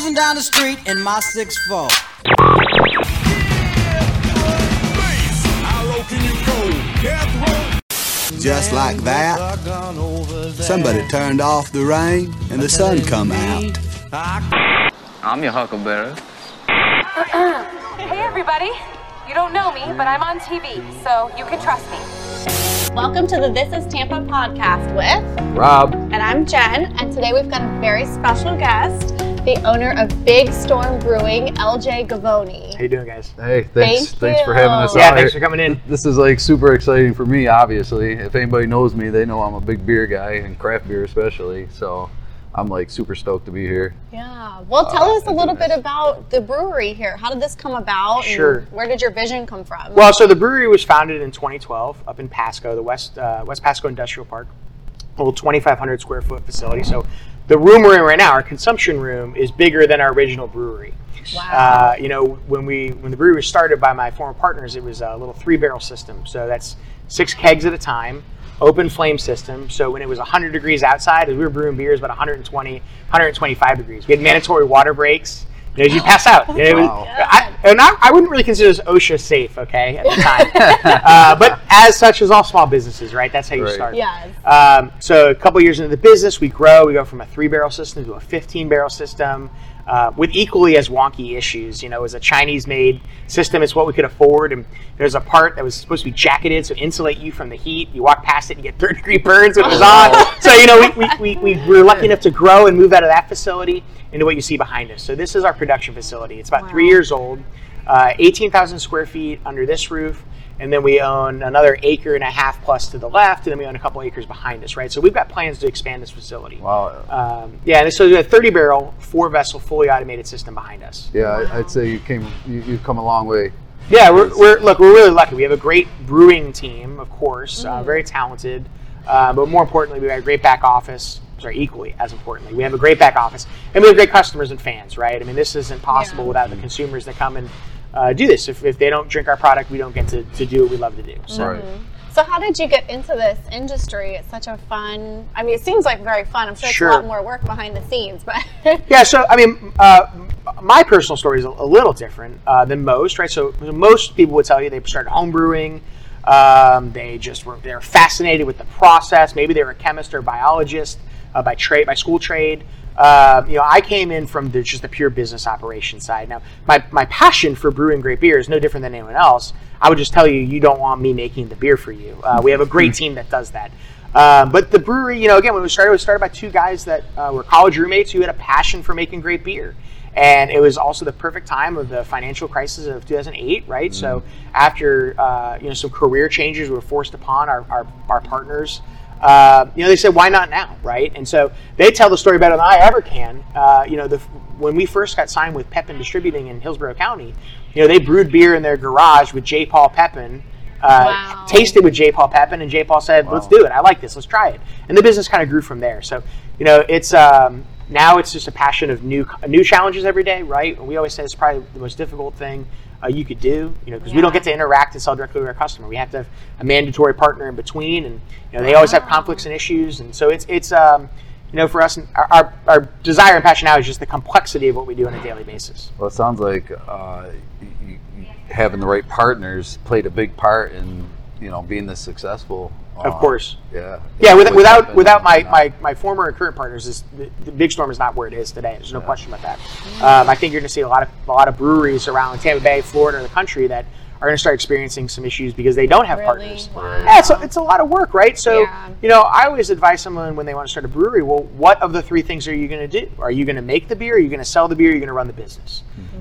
cruising down the street in my 6'4". Just like that, somebody turned off the rain and the sun come out. I'm your huckleberry. Hey everybody, you don't know me, but I'm on TV, so you can trust me. Welcome to the This is Tampa podcast with Rob. And I'm Jen, and today we've got a very special guest, the owner of Big Storm Brewing, LJ Gavoni. How you doing, guys? Hey, thanks for having us Yeah, out thanks here. for coming in. This is like super exciting for me, obviously. If anybody knows me, they know I'm a big beer guy, and craft beer especially, so I'm like super stoked to be here. Yeah, well, tell us a little bit about the brewery here. How did this come about? Sure. And where did your vision come from? Well, so the brewery was founded in 2012 up in Pasco, the West Pasco Industrial Park, a little 2,500 square foot facility. So the room we're in right now, our consumption room, is bigger than our original brewery. Wow. When the brewery was started by my former partners, it was a little 3-barrel system. So that's 6 kegs at a time, open flame system. So when it was 100 degrees outside, as we were brewing beers, about 120, 125 degrees. We had mandatory water breaks. You'd pass out. Wow. I wouldn't really consider this OSHA safe, okay, at the time. But as such, as all small businesses, right? That's how you start. Yes. So a couple years into the business, we grow. We go from a 3-barrel system to a 15-barrel system with equally as wonky issues. It was a Chinese-made system. It's what we could afford. And there's a part that was supposed to be jacketed, so insulate you from the heat. You walk past it, you get third-degree burns when it was on. So, we were lucky enough to grow and move out of that facility into what you see behind us. So this is our production facility. It's about 3 years old, 18,000 square feet under this roof, and then we own another 1.5 acres plus to the left, and then we own a couple acres behind us, right? So we've got plans to expand this facility. Wow. And so we have a 30-barrel, 4-vessel, fully automated system behind us. Yeah, I'd say you've come a long way. Yeah, we're really lucky. We have a great brewing team, of course, very talented, but more importantly, we've got a great back office. Equally as importantly, we have a great back office, and we have great customers and fans, right? I mean, this isn't possible without the consumers that come and do this. If they don't drink our product, we don't get to do what we love to do. So. Right. So how did you get into this industry? It's such a fun, it seems like very fun. I'm sure it's Sure. a lot more work behind the scenes, but. Yeah, so, my personal story is a little different than most, right? So most people would tell you they started home brewing. They're fascinated with the process. Maybe they were a chemist or a biologist by school trade. I came in from just the pure business operation side. Now, my passion for brewing great beer is no different than anyone else. I would just tell you, you don't want me making the beer for you. We have a great team that does that. But the brewery, again, when we started by 2 guys that were college roommates who had a passion for making great beer. And it was also the perfect time of the financial crisis of 2008, right? So after some career changes were forced upon our partners, they said, why not now, right? And so they tell the story better than I ever can. When we first got signed with Pepin Distributing in Hillsborough County, they brewed beer in their garage with J. Paul Pepin, tasted with J. Paul Pepin, and J. Paul said, let's do it. I like this. Let's try it. And the business kind of grew from there. So, it's now it's just a passion of new challenges every day, right? We always say it's probably the most difficult thing you could do, because we don't get to interact and sell directly with our customer. We have to have a mandatory partner in between, and they always have conflicts and issues, and so it's for us, our desire and passion now is just the complexity of what we do on a daily basis. Well, it sounds like having the right partners played a big part in being this successul. Of course. Yeah. Yeah. Without my former and current partners, the Big Storm is not where it is today. There's no question about that. I think you're going to see a lot of breweries around Tampa Bay, Florida, or the country that are going to start experiencing some issues because they don't have partners. Wow. Yeah, it's a lot of work, right? So, I always advise someone when they want to start a brewery, well, what of the 3 things are you going to do? Are you going to make the beer? Are you going to sell the beer? Are you going to run the business?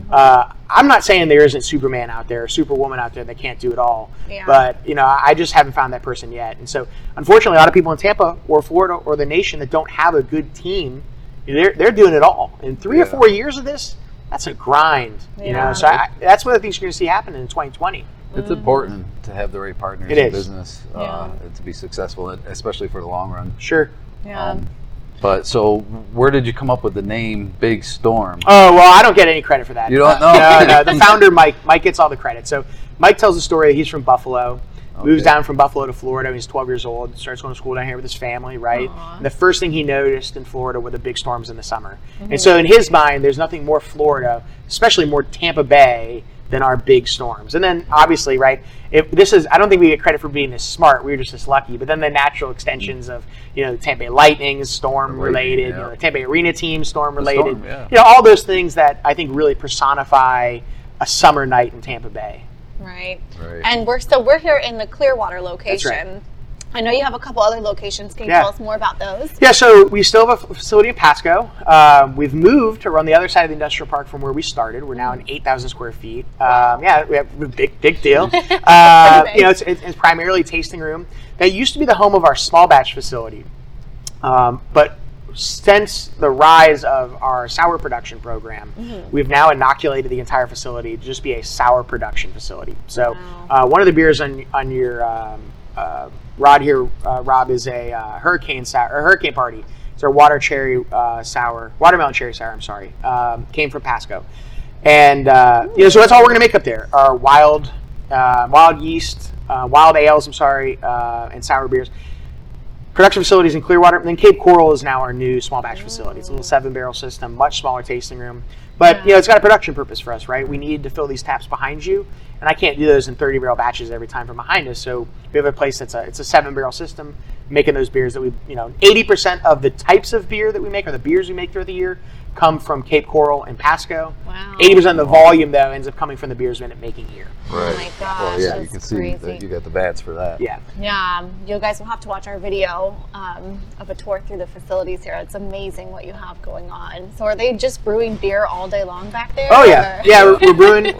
I'm not saying there isn't Superman out there or Superwoman out there that can't do it all, but I just haven't found that person yet. And so, unfortunately, a lot of people in Tampa or Florida or the nation that don't have a good team, they're doing it all. In 3 or 4 years of this, that's a grind. So that's one of the things you're going to see happen in 2020. It's important to have the right partners in business to be successful, especially for the long run. Sure. Yeah. But so, where did you come up with the name Big Storm? Oh, well, I don't get any credit for that. You don't know? No. The founder, Mike gets all the credit. So Mike tells a story that he's from Buffalo. Moves down from Buffalo to Florida when he's 12 years old. Starts going to school down here with his family, right? And the first thing he noticed in Florida were the big storms in the summer. And so in his mind, there's nothing more Florida, especially more Tampa Bay, than our big storms. And then obviously, right, if this is, I don't think we get credit for being this smart. We were just this lucky. But then the natural extensions of, the Tampa Bay Lightning is storm related, the Tampa Bay Arena team storm related. All those things that I think really personify a summer night in Tampa Bay. Right. And we're here in the Clearwater location. That's right. I know you have a couple other locations. Can you tell us more about those? Yeah, so we still have a facility in Pasco. We've moved to run the other side of the industrial park from where we started. We're now in 8,000 square feet. We have a big deal. It's primarily a tasting room. That used to be the home of our small batch facility. But since the rise of our sour production program, we've now inoculated the entire facility to just be a sour production facility. So one of the beers on your rod here, Rob, is a hurricane party. It's our watermelon cherry sour. I'm sorry, came from Pasco, and so that's all we're gonna make up there. Our wild yeast, wild ales. And sour beers. Production facilities in Clearwater, and then Cape Coral is now our new small batch facility. It's a little 7-barrel system, much smaller tasting room. But it's got a production purpose for us, right? We need to fill these taps behind you, and I can't do those in 30-barrel batches every time from behind us. So we have a place it's a 7-barrel system, making those beers that 80% of the types of beer that we make, or the beers we make throughout the year, come from Cape Coral and Pasco. Wow. 80% of the volume, though, ends up coming from the beers we end up making here. Right. Oh my gosh, well, that's you can see crazy. that you got the vats for that. Yeah. Yeah, you guys will have to watch our video of a tour through the facilities here. It's amazing what you have going on. So are they just brewing beer all day long back there? Oh, yeah. Yeah, we're brewing,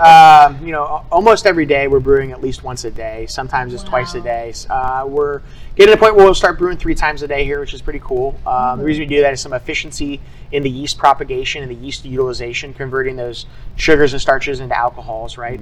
almost every day. We're brewing at least once a day. Sometimes it's twice a day. We're getting to the point where we'll start brewing 3 times a day here, which is pretty cool. The reason we do that is some efficiency in the yeast propagation and the yeast utilization, converting those sugars and starches into alcohols, right?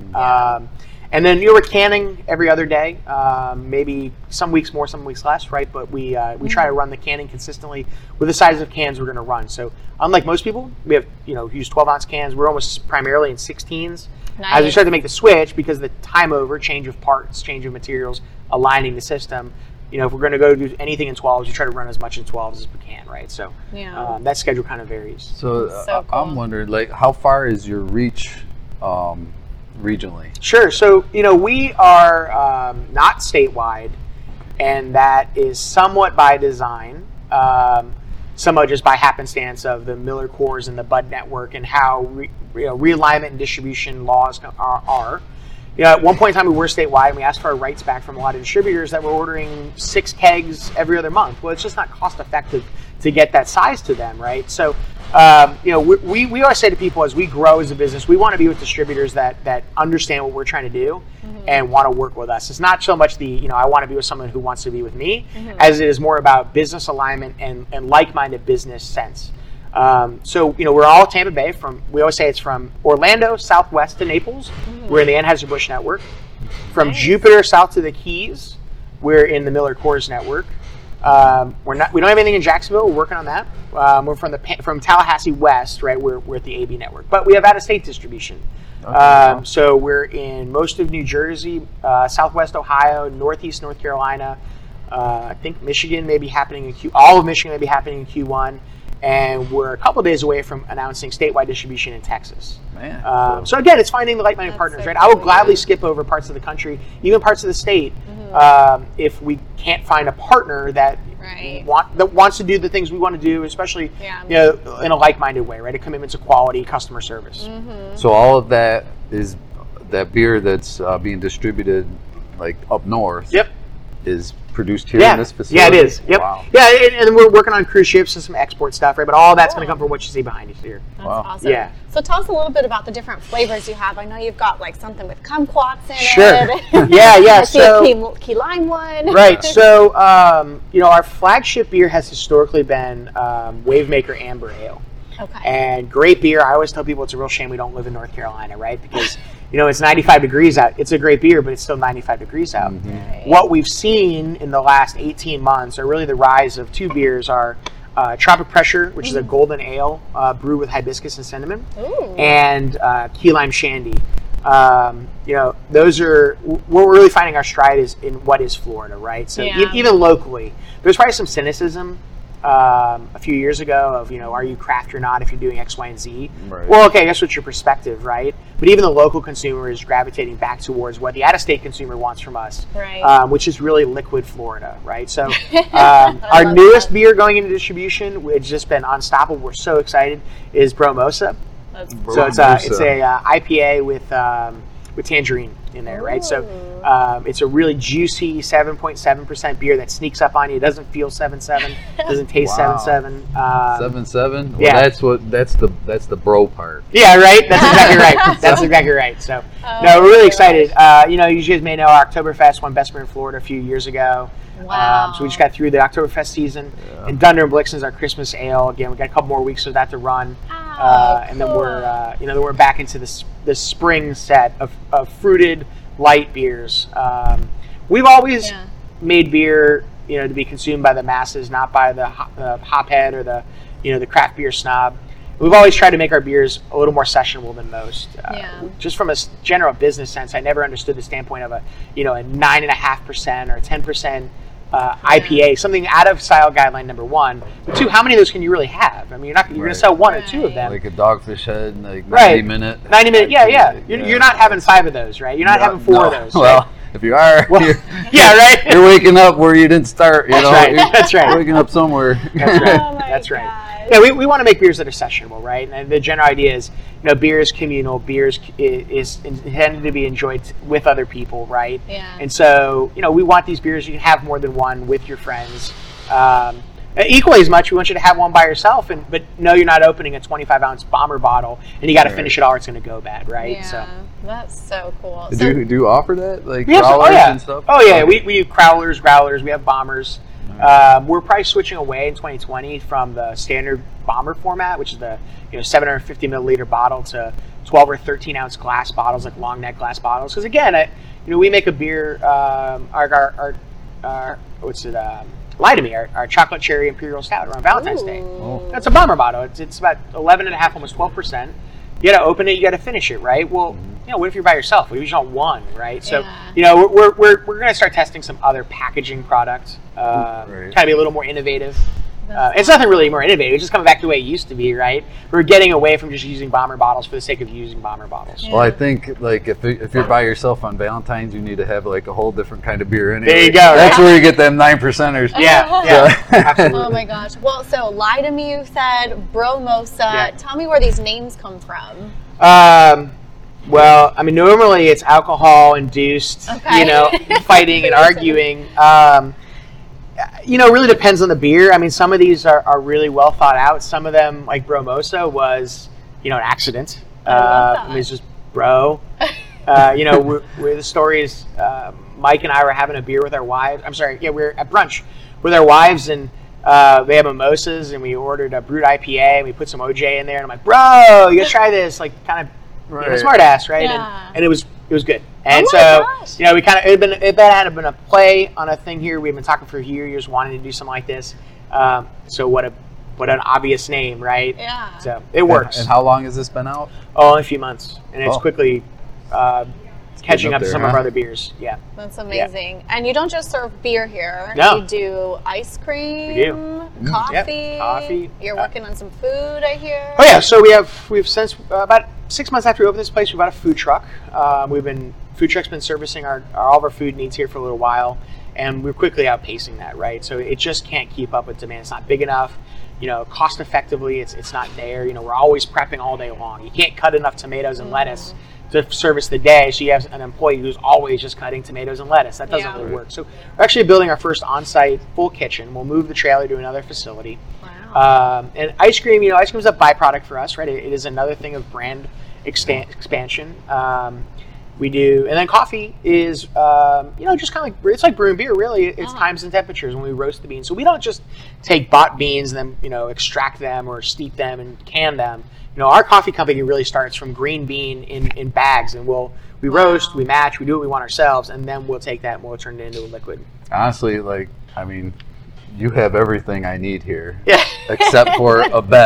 And then we're canning every other day, maybe some weeks more, some weeks less, right? But we try to run the canning consistently with the size of cans we're going to run. So unlike most people, we have use 12-ounce cans. We're almost primarily in 16s. Nice. As we start to make the switch, because the time over, change of parts, change of materials, aligning the system. If we're going to go do anything in 12s, we try to run as much in 12s as we can, right? So that schedule kind of varies. So, cool. I'm wondering, how far is your reach regionally? Sure. So, we are not statewide, and that is somewhat by design, somewhat just by happenstance of the Miller Coors and the Bud Network and how realignment and distribution laws are. At one point in time, we were statewide, and we asked for our rights back from a lot of distributors that were ordering 6 kegs every other month. Well, it's just not cost effective to get that size to them, right? So, we always say to people as we grow as a business, we want to be with distributors that understand what we're trying to do and want to work with us. It's not so much I want to be with someone who wants to be with me, as it is more about business alignment and like-minded business sense. So, we're all Tampa Bay. We always say it's from Orlando southwest to Naples. We're in the Anheuser-Busch network. From Jupiter south to the Keys, we're in the Miller Coors network. We don't have anything in Jacksonville. We're working on that. We're from Tallahassee west, right? We're at the AB network, but we have out-of-state distribution. So we're in most of New Jersey, Southwest Ohio, Northeast North Carolina. I think Michigan may be happening all of Michigan may be happening in Q1. And we're a couple of days away from announcing statewide distribution in Texas. Man. So again, it's finding the like-minded partners, right? I will gladly skip over parts of the country, even parts of the state, if we can't find a partner that wants to do the things we want to do, especially in a like-minded way, right? A commitment to quality, customer service. So all of that is that beer that's being distributed like up north. Yep. Is produced here in this facility? Yeah, it is. Yep. Wow. Yeah, and we're working on cruise ships and some export stuff, right? But all that's going to come from what you see behind us here. That's awesome. Yeah. So tell us a little bit about the different flavors you have. I know you've got something with kumquats in it. Sure. Yeah. So key lime one. Right. So our flagship beer has historically been Wavemaker Amber Ale. Okay. And great beer. I always tell people it's a real shame we don't live in North Carolina, right? Because it's 95 degrees out. It's a great beer, but it's still 95 degrees out. Right. What we've seen in the last 18 months are really the rise of 2 beers are Tropic Pressure, which is a golden ale brewed with hibiscus and cinnamon, and Key Lime Shandy. those are we're really finding our stride is in what is Florida, right? So even locally, there's probably some cynicism a few years ago of, are you craft or not if you're doing X, Y, and Z? Right. Well, okay, I guess what's your perspective, right? But even the local consumer is gravitating back towards what the out-of-state consumer wants from us, right. Which is really liquid Florida, right? So our newest beer going into distribution, which has just been unstoppable, we're so excited, is Bromosa. That's So it's a IPA with tangerine in there, right? So it's a really juicy 7.7% beer that sneaks up on you. It doesn't feel 7.7, doesn't taste 7.7. 7.7. Well, yeah. That's the bro part. Yeah, right. That's exactly right. That's exactly right. So we're really excited. You guys may know Oktoberfest won Best Beer in Florida a few years ago. Wow. So we just got through the Oktoberfest season, and Dunder and Blixen's our Christmas ale. Again, we got a couple more weeks of that to run, and then we're back into this spring set of fruited light beers. We've always made beer, to be consumed by the masses, not by the hophead or the craft beer snob. We've always tried to make our beers a little more sessionable than most. Just from a general business sense, I never understood the standpoint of a 9.5% or a 10% IPA, something out of style guideline number one. But two, how many of those can you really have? I mean, you're going to sell one or two of them. Like a Dogfish Head, like 90 right. minute. 90 minute, yeah. You're not having 5 of those, right? You're not having 4 of those. Well, right? if you are, yeah, right. You're waking up where you didn't start. That's right. That's right. You're waking up somewhere. That's right. Oh my That's right. gosh. Yeah, we want to make beers that are sessionable, right? And the general idea is, beer is communal. Beer is intended to be enjoyed with other people, right? Yeah. And so, we want these beers you can have more than one with your friends. Equally as much, we want you to have one by yourself, but no, you're not opening a 25-ounce bomber bottle, and you got to finish it all, or it's going to go bad, right? Yeah, So. that's so cool. Do you offer that, like We have growlers and stuff? Oh yeah, we do crowlers, growlers. We have bombers. We're probably switching away in 2020 from the standard bomber format, which is the 750 milliliter bottle, to 12 or 13 ounce glass bottles, like long neck glass bottles. Because again, we make a beer. Lie to me, our chocolate cherry imperial stout around Valentine's Day. Oh. That's a bomber bottle. It's about 11.5, almost 12%. You got to open it, you got to finish it, right? Well, what if you're by yourself? What if you just want one, right? So, we're going to start testing some other packaging products, kind of be a little more innovative. It's nothing really more innovative. It's just coming back to the way it used to be, right? We're getting away from just using bomber bottles for the sake of using bomber bottles. Well, I think like if you're by yourself on Valentine's, you need to have like a whole different kind of beer anyway. There you go. That's where you get them 9%ers. Yeah, absolutely. Oh my gosh. Well, so Lie to Me, you said, Bromosa. Yeah. Tell me where these names come from. Well, I mean, normally it's alcohol-induced, fighting and arguing. Really depends on the beer. I mean, some of these are really well thought out. Some of them, like Bromosa, was, an accident. I love that. It was just bro. Where the story is, Mike and I were having a beer with our wives. I'm sorry, we were at brunch with our wives, and they have mimosas, and we ordered a brewed IPA, and we put some OJ in there, and I'm like, bro, you gotta try this, like kind of smart ass, right? Yeah. And it was good. And gosh. we kind of it had been a play on a thing here. We've been talking for a few years, wanting to do something like this. So what an obvious name, right? Yeah. So it works. And how long has this been out? Only a few months, and it's quickly catching up up to there, some of huh? our other beers. Yeah. That's amazing. And you don't just serve beer here. No. You do ice cream, We do. coffee. Yep, coffee. You're working on some food, I hear. Oh yeah, so we've since about 6 months after we opened this place, we bought a food truck. Food truck's been servicing all of our food needs here for a little while, and we're quickly outpacing that, right? So it just can't keep up with demand. It's not big enough. Cost effectively, it's not there. We're always prepping all day long. You can't cut enough tomatoes and lettuce to service the day, so you have an employee who's always just cutting tomatoes and lettuce. That doesn't really work. So we're actually building our first on-site full kitchen. We'll move the trailer to another facility. Wow. And ice cream, ice cream is a byproduct for us, right? It is another thing of brand expansion. We do, and then coffee is, just kind of like, it's like brewing beer, really. It's times and temperatures when we roast the beans. So we don't just take bought beans and then, extract them or steep them and can them. Our coffee company really starts from green bean in bags, and we roast, we match, we do what we want ourselves, and then we'll take that and we'll turn it into a liquid. Honestly, you have everything I need here. Yeah. Except for a bed.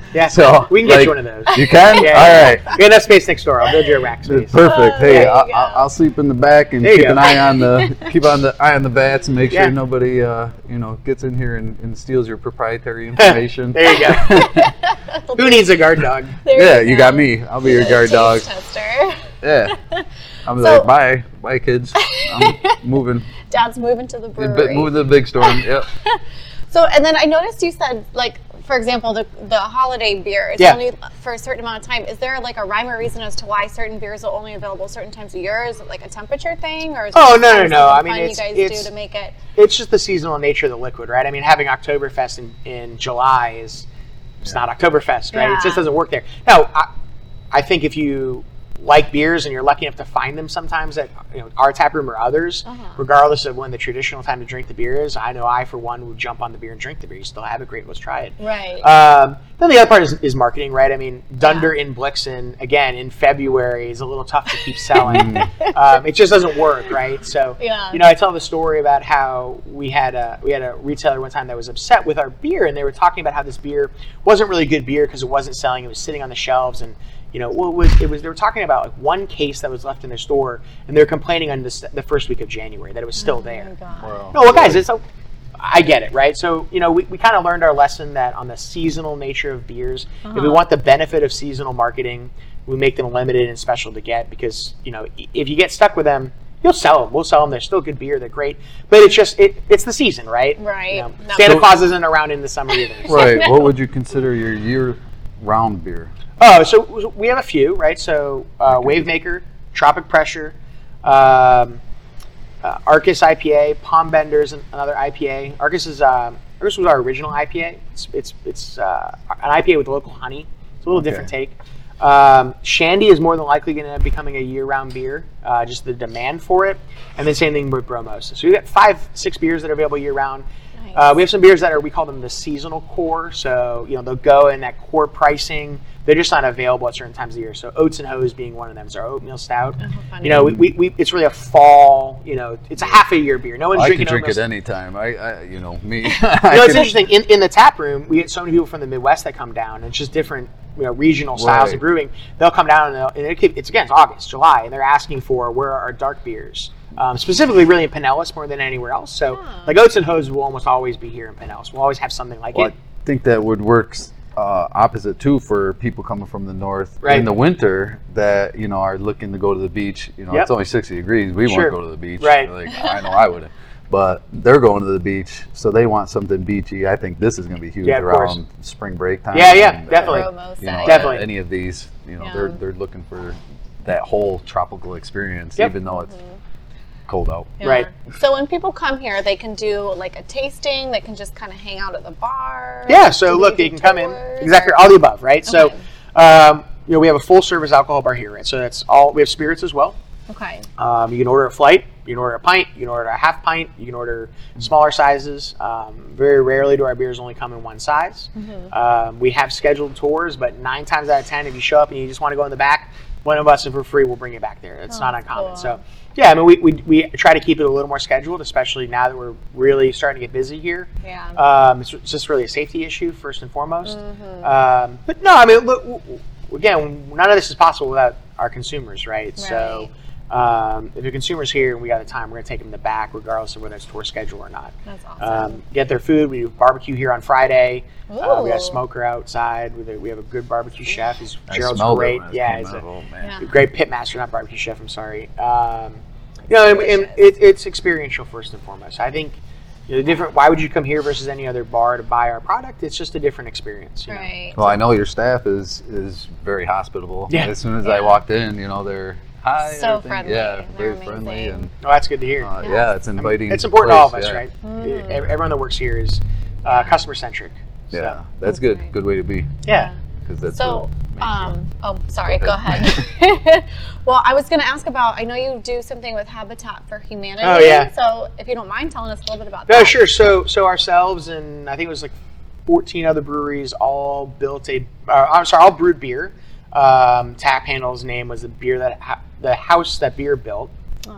Yeah, So we can get you one of those. You can? Yeah, All right. We got enough space next door. I'll build you a rack space. Perfect. Hey, there you go. I'll sleep in the back and There you keep go. an eye on the bats and make Yeah. sure nobody gets in here and steals your proprietary information. There you go. Who needs a guard dog? There You got me. I'll be your guard Taste dog. tester. Yeah. I'm So- like, bye kids. I'm moving. Dad's moving to the brewery. Moving to the big storm. Yep. So, and then I noticed you said, like, for example, the holiday beer is Yeah. only for a certain amount of time. Is there like a rhyme or reason as to why certain beers are only available certain times of year? Is it like a temperature thing, or is it Oh, just no, kind of no. I something mean, fun it's- you guys it's- do to make it? It's just the seasonal nature of the liquid, right? I mean, having Oktoberfest in July it's not Oktoberfest, right? Yeah. It just doesn't work there. No, I think if you like beers and you're lucky enough to find them sometimes at our tap room or others, regardless of when the traditional time to drink the beer is, I know I, for one, would jump on the beer and drink the beer. You still have it, great, let's try it. Right. Then the other part is marketing, right? I mean, Dunder in Blixen, again, in February is a little tough to keep selling. It just doesn't work, right? So, Yeah. I tell the story about how we had a retailer one time that was upset with our beer, and they were talking about how this beer wasn't really good beer because it wasn't selling. It was sitting on the shelves, and they were talking about like one case that was left in their store, and they were complaining on the first week of January that it was still there. Wow. No, well, guys, I get it, right? So, we kind of learned our lesson that on the seasonal nature of beers, if we want the benefit of seasonal marketing, we make them limited and special to get because, if you get stuck with them, you'll sell them. We'll sell them. They're still good beer. They're great. But it's just, it's the season, right? Right. No. Santa Claus isn't around in the summer either. Right. What would you consider your year-round beer? Oh, so we have a few, right? So Wavemaker, Tropic Pressure, Arcus IPA, Palm Benders, another IPA. Arcus was our original IPA. It's an IPA with local honey. It's a little different take. Shandy is more than likely going to end up becoming a year-round beer, just the demand for it. And then same thing with Bromos. So we've got 5-6 beers that are available year-round. Nice. We have some beers that we call them the seasonal core. So, they'll go in that core pricing. They're just not available at certain times of the year. So Oats and Hose being one of them. It's our oatmeal stout. Funny. We it's really a fall, it's a half a year beer. No one's I drinking can drink almost. it anytime. Me. It's interesting. In the tap room, we get so many people from the Midwest that come down. And it's just different, regional styles of brewing. They'll come down and it's August, July, and they're asking for where are our dark beers. Specifically, really in Pinellas more than anywhere else. So, like Oats and Hose will almost always be here in Pinellas. We'll always have something like it. I think that would work opposite too for people coming from the north Right. in the winter that are looking to go to the beach. It's only 60 degrees. We Sure. won't go to the beach. Right. Like I know I wouldn't. But they're going to the beach, so they want something beachy. I think this is going to be huge Yeah, of course. around spring break time. Yeah, and, definitely. Bromos, Definitely. Any of these, Yeah. they're looking for that whole tropical experience, Yep. even though it's cold out. Yeah. Right. So when people come here, they can do like a tasting. They can just kind of hang out at the bar. Yeah, so Do look, do you can come in. tours, Exactly, or- all the above, right? Okay. So, we have a full service alcohol bar here, right? So that's all. We have spirits as well. Okay. You can order a flight, you can order a pint, you can order a half pint, you can order smaller sizes. Very rarely do our beers only come in one size. We have scheduled tours, but 9 times out of 10, if you show up and you just want to go in the back, one of us, if we're free, will bring you back there. It's not uncommon. cool. So, yeah, I mean, we try to keep it a little more scheduled, especially now that we're really starting to get busy here. Yeah. It's just really a safety issue first and foremost. But no, I mean, look, again, none of this is possible without our consumers, right? So if your consumer's here and we got the time, we're going to take them to the back, regardless of whether it's tour schedule or not. That's awesome. Get their food. We do barbecue here on Friday. We got Ooh. a smoker outside. We have a good barbecue chef. Gerald's smelled great. it when it Yeah, came he's out. Oh, man. Yeah. great pit master, not barbecue chef. I'm sorry. And it's experiential first and foremost. I think the different. Why would you come here versus any other bar to buy our product? It's just a different experience. Right. Well, I know your staff is very hospitable. Yeah. As soon as I walked in, they're hi. So everything. friendly. Yeah, They're very friendly, amazing. and Oh, that's good to hear. yeah, it's inviting. It's important to all of us, place, right? Mm. Everyone that works here is customer centric. Yeah, that's good. great. Good way to be. Yeah. Because that's So, sorry, Go go ahead. Well, I was going to ask about, I know you do something with Habitat for Humanity. Oh, yeah. So, if you don't mind telling us a little bit about No, that. sure. So ourselves and I think it was like 14 other breweries all built all brewed beer. Tap Handle's name was the beer that the house that beer built.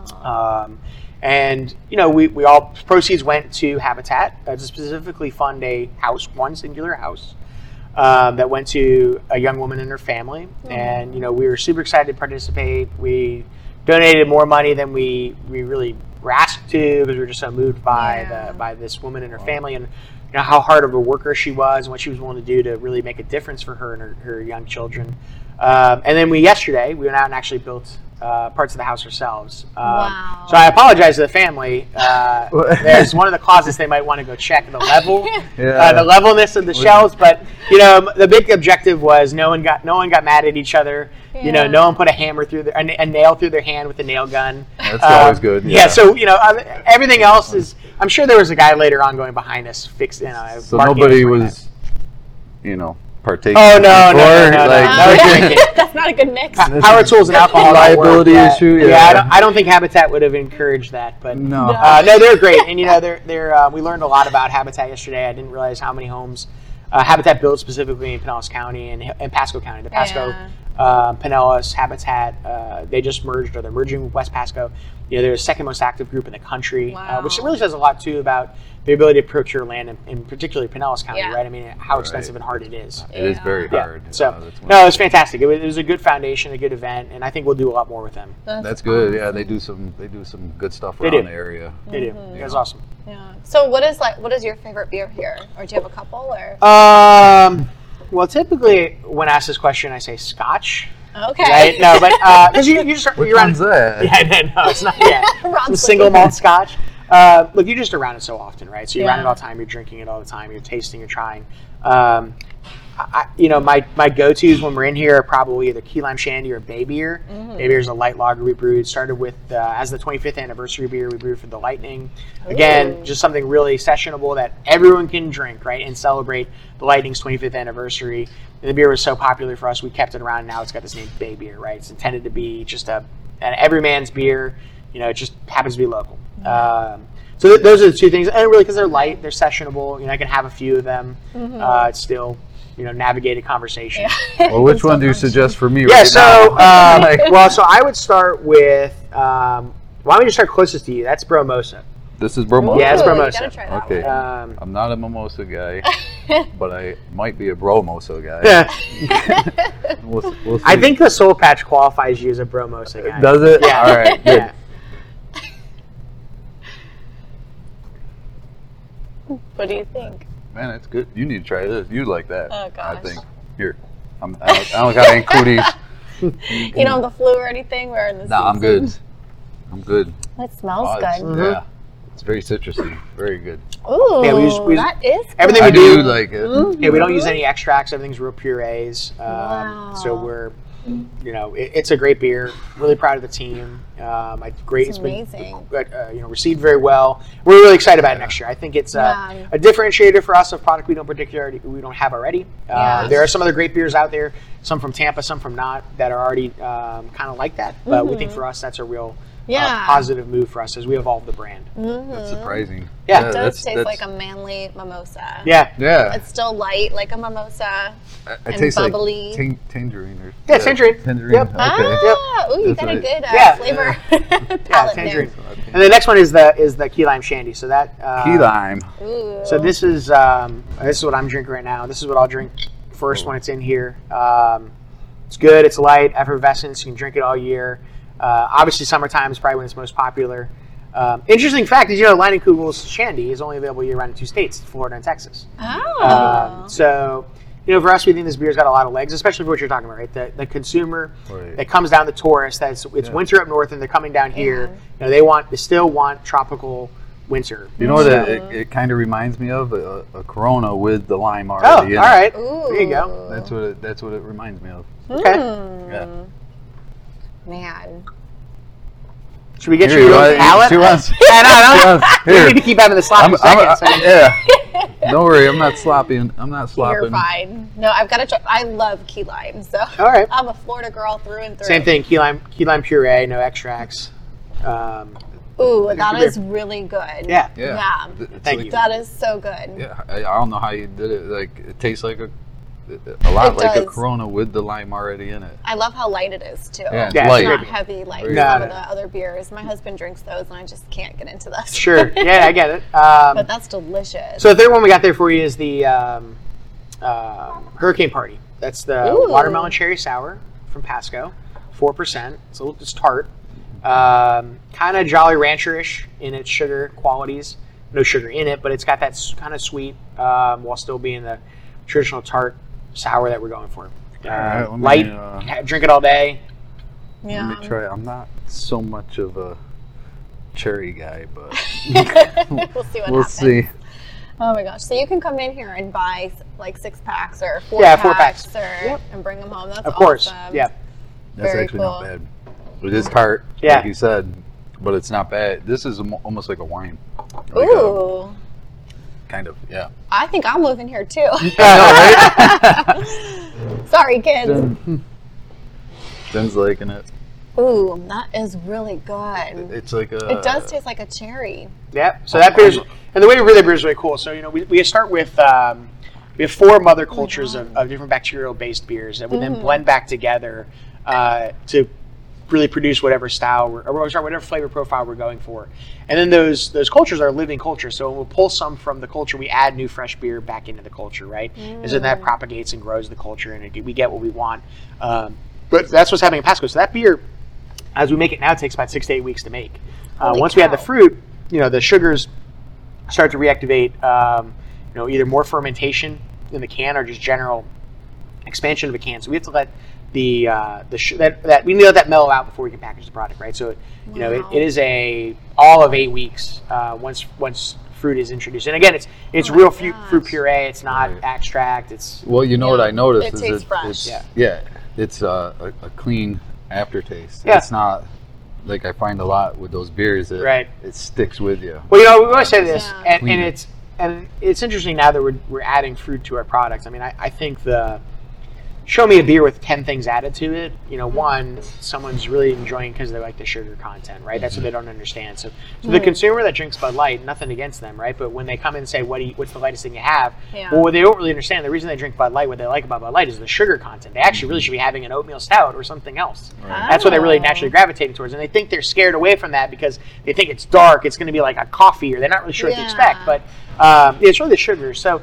And we all proceeds went to Habitat to specifically fund one singular house. that went to a young woman and her family. And, we were super excited to participate. We donated more money than we really were asked to because we were just so moved by this woman and her family and how hard of a worker she was and what she was willing to do to really make a difference for her and her young children. And then yesterday we went out and actually built parts of the house ourselves. Wow. So I apologize to the family. There's one of the closets they might want to go check the level, the levelness of the shelves. But the big objective was no one got mad at each other. No one put a hammer through a nail through their hand with a nail gun. That's always good. Yeah. So everything else is. I'm sure there was a guy later on going behind us fixing. So nobody was, partaking. Oh no! That's not a good mix. Power tools and alcohol liability issue. Yeah, I don't think Habitat would have encouraged that, but no, they're great. And they're we learned a lot about Habitat yesterday. I didn't realize how many homes Habitat builds specifically in Pinellas County and Pasco County. The Pasco, Pinellas, Habitat, they just merged, or they're merging with West Pasco. They're the second most active group in the country, which really says a lot too about the ability to procure land in particularly Pinellas County, right? I mean, how expensive and hard it is. It is very hard. So, no, it was fantastic. It was a good foundation, a good event, and I think we'll do a lot more with them. That's good. Yeah, they do some good stuff around the area. They do. That's awesome. Yeah. So what is your favorite beer here, or do you have a couple? Or well, typically when asked this question, I say Scotch. Okay. Right? No, but because you're around that. Yeah, no, it's not. Yeah, it's a single malt Scotch. Look, you're just around it so often, right? So you're around it all the time. You're drinking it all the time. You're tasting. You're trying. My go-tos when we're in here are probably either Key Lime Shandy or Bay Beer. Bay Beer is a light lager we brewed. Started with as the 25th anniversary beer we brewed for the Lightning. Again, just something really sessionable that everyone can drink, right, and celebrate the Lightning's 25th anniversary. And the beer was so popular for us, we kept it around. And now it's got this name, Bay Beer, right? It's intended to be just an everyman's beer. It just happens to be local. So those are the two things, and really because they're light, they're sessionable. I can have a few of them. It's still, navigate a conversation. Well, which one do you suggest for me? Yeah, so so I would start with. Why don't we just start closest to you? That's Bromosa. This is Bromosa. Yeah, it's Bromosa. Okay. I'm not a mimosa guy, but I might be a Bromosa guy. Yeah. We'll see. I think the Soul Patch qualifies you as a Bromosa guy. Does it? Yeah. All right. Good. Yeah. What do you think? Man, it's good. You need to try this. You like that. Oh, gosh. I think. Here. I don't got any cooties. You don't have the flu or anything? We're in the No, I'm good. I'm good. It smells good. Yeah. It's very citrusy. Very good. Ooh, Yeah, we that is good. everything I we do. like it. Yeah, we don't use any extracts. Everything's real purees. Wow. So we're, it's a great beer. Really proud of the team. It's amazing. been, received very well. We're really excited about it next year. I think it's a differentiator for us of product we don't have already. There are some other great beers out there. Some from Tampa, some from not that are already kind of like that. But we think for us that's a real positive move for us as we evolve the brand. That's surprising. Yeah. It does taste like a manly mimosa. Yeah. Yeah. It's still light, like a mimosa. It tastes bubbly. like tangerine. Tangerine. Tangerine. Yep. Okay. Ooh, you That's got a right. good flavor palette there. Tangerine. And the next one is the Key Lime Shandy. So that Key lime. Ooh. So this is what I'm drinking right now. This is what I'll drink first when it's in here. It's good. It's light, effervescent. You can drink it all year. Obviously, summertime is probably when it's most popular. Interesting fact is, Leinenkugel's Shandy is only available year-round in 2 states, Florida and Texas. Oh. So, for us, we think this beer's got a lot of legs, especially for what you're talking about, right? The consumer that comes down, the tourist, it's winter up north and they're coming down here. They still want tropical winter. You know what it kind of reminds me of? A Corona with the lime already in all right. Ooh. There you go. That's what it reminds me of. Okay. Yeah. Man. Should we get you a palette? She wants. No. Here. We need to keep having the sloppy seconds. Yeah. Don't worry, I'm not slopping. You're fine. No, I've got to try. I love key lime, so all right. I'm a Florida girl through and through. Same thing. Key lime puree, no extracts. Ooh, that is really good. Yeah. Thank you. That is so good. Yeah, I don't know how you did it. Like, it tastes like a lot like a Corona with the lime already in it. I love how light it is too. Yeah, it's light. not heavy like some of the other beers. My husband drinks those, and I just can't get into those. Sure. Yeah, I get it. But that's delicious. So the third one we got there for you is the Hurricane Party. That's the Ooh. watermelon cherry sour from Pasco, 4%. So it's tart. Kind of Jolly Rancher-ish in its sugar qualities. No sugar in it, but it's got that kind of sweet while still being the traditional tart sour that we're going for. right, let me, Light, drink it all day. Yeah. Let me try. I'm not so much of a cherry guy, but We'll see what we'll happens. see. Oh my gosh! So you can come in here and buy like 6-packs or 4 Yeah, packs, 4 packs. or and bring them home. That's Of course. awesome. Yeah. That's Very actually cool. not bad. It is tart, Yeah. like you said, but it's not bad. This is almost like a wine. Like Ooh. kind of, yeah. I think I'm moving here too. I know, right? Sorry, kids. Jen's liking it. Ooh, that is really good. It's like a. It does taste like a cherry. Yeah. So that beer's, and the way we brew that beer is really cool. So, we start with, we have 4 mother cultures of different bacterial-based beers that we then blend back together to really produce whatever style whatever flavor profile we're going for. And then those cultures are living cultures. So we'll pull some from the culture, we add new fresh beer back into the culture, right? And so that propagates and grows the culture, and we get what we want. But that's what's happening in Pasco. So that beer, as we make it now, it takes about 6 to 8 weeks to make. Once we add the fruit, the sugars start to reactivate, either more fermentation in the can or just general expansion of a can. So we have to let we need to let that mellow out before we can package the product, right? So it is all of 8 weeks once fruit is introduced. And again, it's real fruit puree. It's not extract. It's Well, what I noticed It is tastes fresh. it's a clean aftertaste. Yeah. It's not like I find a lot with those beers that Right. it sticks with you. Well, we always say this, Yeah. and it's interesting now that we're adding fruit to our products. I mean, I think show me a beer with 10 things added to it. One, someone's really enjoying because they like the sugar content, right? That's what they don't understand. So the consumer that drinks Bud Light, nothing against them, right? But when they come in and say, what's the lightest thing you have? Yeah. Well, what they don't really understand, the reason they drink Bud Light, what they like about Bud Light is the sugar content. They actually really should be having an oatmeal stout or something else. That's what they're really naturally gravitating towards. And they think they're scared away from that because they think it's dark, it's going to be like a coffee, or they're not really sure what to expect. But it's really the sugar. So,